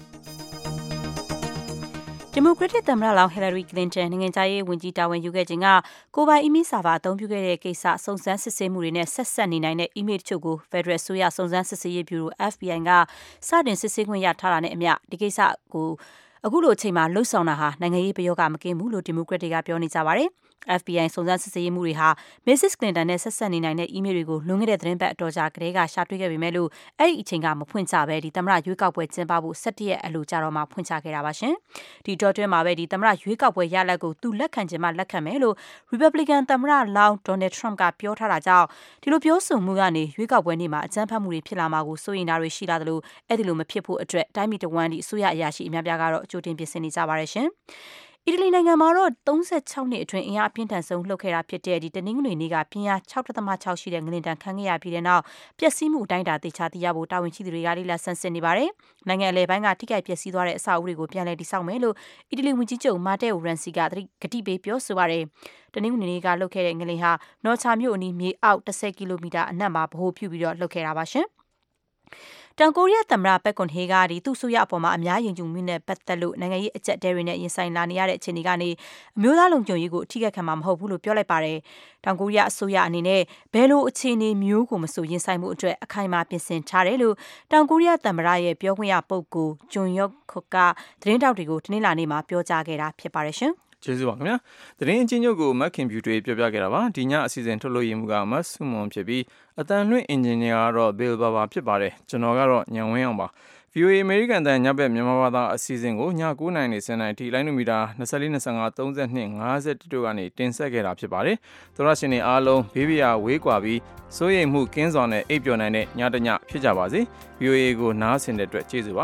ဒီမိုကရက်တစ်သမ္မတလောင်ဟီလာရီကလင်တန်နိုင်ငံခြားရေးဝန်ကြီးတာဝန်ယူခဲ့ခြင်းကကိုပိုင်အီးမေးလ်ဆာဗာအသုံးပြုခဲ့တဲ့ကိစ္စစုံစမ်းစစ်ဆေးမှုတွေနဲ့ဆက်ဆက်နေနိုင်တဲ့အီးမေးလ်တချို့ကို Federal ဆိုရစုံစမ်းစစ်ဆေးရေးဗျူရို F B I ကစတင်စစ်ဆေးခွင့်ရထားတာနဲ့အမျှဒီကိစ္စကိုအခုလိုအချိန်မှာလှုပ်ဆောင်တာဟာနိုင်ငံရေးပယောဂမကင်းဘူးလို့ဒီမိုကရက်တွေကပြောနေကြပါတယ်F B I စုံစမ်းစစ်ဆေးရေးမှုတွေဟာ Missus Clinton နဲ့ဆက်ဆက်နေနိုင်တဲ့ email တွေကိုလွန်ခဲ့တဲ့သတင်းပတ်အတော်ကြာကတည်းကရှာတွေ့ခဲ့ပေမဲ့လို့အဲ့ဒီအချိန်ကမဖွင့်ချပဲဒီသမ္မတရွေးကောက်ပွဲကျင်းပဖို့၁၁ရက်အလိုကြာတော့မှဖွင့်ချခဲ့တာပါရှင်။ဒီတော့တွင်းမှာပဲဒီသမ္မတရွေးကောက်ပွဲရလဒ်ကိုသူလက်ခံခြင်းမှလက်ခံမယ်လို့ Republican သမ္မတလောင် Donald Trump ကပြောထားတာကြောင့်ဒီလိုပြောဆိုမှုကနေရွေးကောက်ပွဲနေ့မှာအကြမ်းဖက်မှုတွေဖြစ်လာမှာကိုစိုးရိမ်တာတွေရှိလာသလိုအဲ့ဒီလိုမဖြစ်ဖို့အတွက်တိုင်းပြည်တဝန်းဒီအစိုးရအရာရှိအများပြားကတော့ကြိုတင်ပြင်ဆင်နေကြပါတယ်ရှင်။အီတလီနိုင်ငံမှာတော့၃၆နှစ်အတွင်းအင်အားအပြင်းထန်ဆုံးလှုပ်ခဲ့တာဖြစ်တဲ့ဒီတနင်္ဂနွေနေ့ကပြင်းအား ၆.၆ ရှိတဲ့ငလျင်တန်ခံခဲ့ရပြီးတဲ့နောက်ပျက်စီးမှုအတိုင်းအတာသေချာသိရဖို့တာဝန်ရှိသူတွေကလေ့လာဆန်းစစ်နေပါတယ်။နိုင်ငံအလယ်ပိုင်းကထိခိုက်ပျက်စီးသွားတဲ့အဆောက်အဦတွေကိုပြန်လည်တည်ဆောက်မယ်လို့အီတလီဝန်ကြီးချုပ်မာတဲအိုရန်စီကကတိပေးပြောဆိုပါတယ်။တနင်္ဂနွေနေ့ကလှုပ်ခဲ့တဲ့ငလျင်ဟာနော်ချာမြို့အနီးမြေအောက်၁၀ကီလိုမီတာအနက်မှာဗဟိုပြုပြီးတော့လှုပ်ခဲ့တာပါရှင်။တောင်ကိုရီးယားသမ္မတပက်ကွန်ဟေးကဒီသူ့ဆိုရအပေါ်မှာအများယုံကြည်မှုနဲ့ပတ်သက်လို့နိုင်ငံရေးအကြက်တဲတွေနဲ့ရင်ဆိုင်လာနေရတဲ့အခြေအနေကနေအမျိုးသားလုံခြုံရေးကိုအထီးကခံမှာမဟုတ်ဘူးလို့ပြောလိုက်ပါတယ်။တောင်ကိုရီးယားအစိုးရအနေနဲ့ဘယ်လိုအခြေအနေမျိုးကိုမဆိုရင်ဆိုင်မှုအတွက်အခိုင်အမာပြင်ဆင်ထားတယ်လို့တောင်ကိုရီးယားသမ္မတရဲ့ပြောခွင့်ရပုဂ္ဂိုလ်ဂျွန်ယော့ခွတ်ကသတင်းတောက်တွေကိုတနင်္လာနေ့မှာပြောကြားခဲ့တာဖြစ်ပါတယ်ရှင်။ကျေးဇူးပါခင်ဗျာသတင်းအချင်းချုပ်ကိုမက်ခင်ဖြူတွေပြောပြခဲ့တာပါဒီညအစီအစဉ်ထုတ်လို့ရမှုကမတ်ဆုမွန်ဖြစ်ပြီးအတန်လွင့်အင်ဂျင်နီယာကတော့ဘီလ်ဘာဘာဖြစ်ပါတယ်ကျွန်တော်ကတော့ညံဝင်းအောင်ပါ ဗီအိုအေ American တန်ညဘက်မြန်မာဘာသာအစီအစဉ်ကိုည၉နာရီနေစနေအထိလိုင်းနိုမီတာ၂၄ ၂၅ ၃၂ ၅၁တို့ကနေတင်ဆက်ခဲ့တာဖြစ်ပါတယ်သောရရှင်တွေအားလုံးဘေးဘီယာဝေးကွာပြီးစိုးရိမ်မှုကင်းစွာနဲ့အိပ်ပျော်နိုင်တဲ့ညတညဖြစ်ကြပါစေ ဗီအိုအေ ကိုနားဆင်တဲ့အတွက်ကျေးဇူးပါ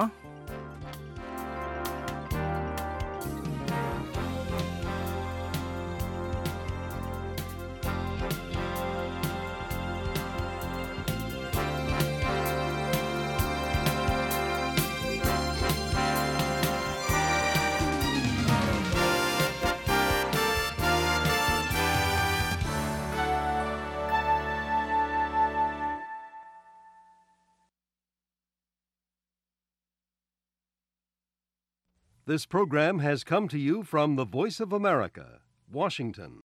This program has come to you from the Voice of America, Washington.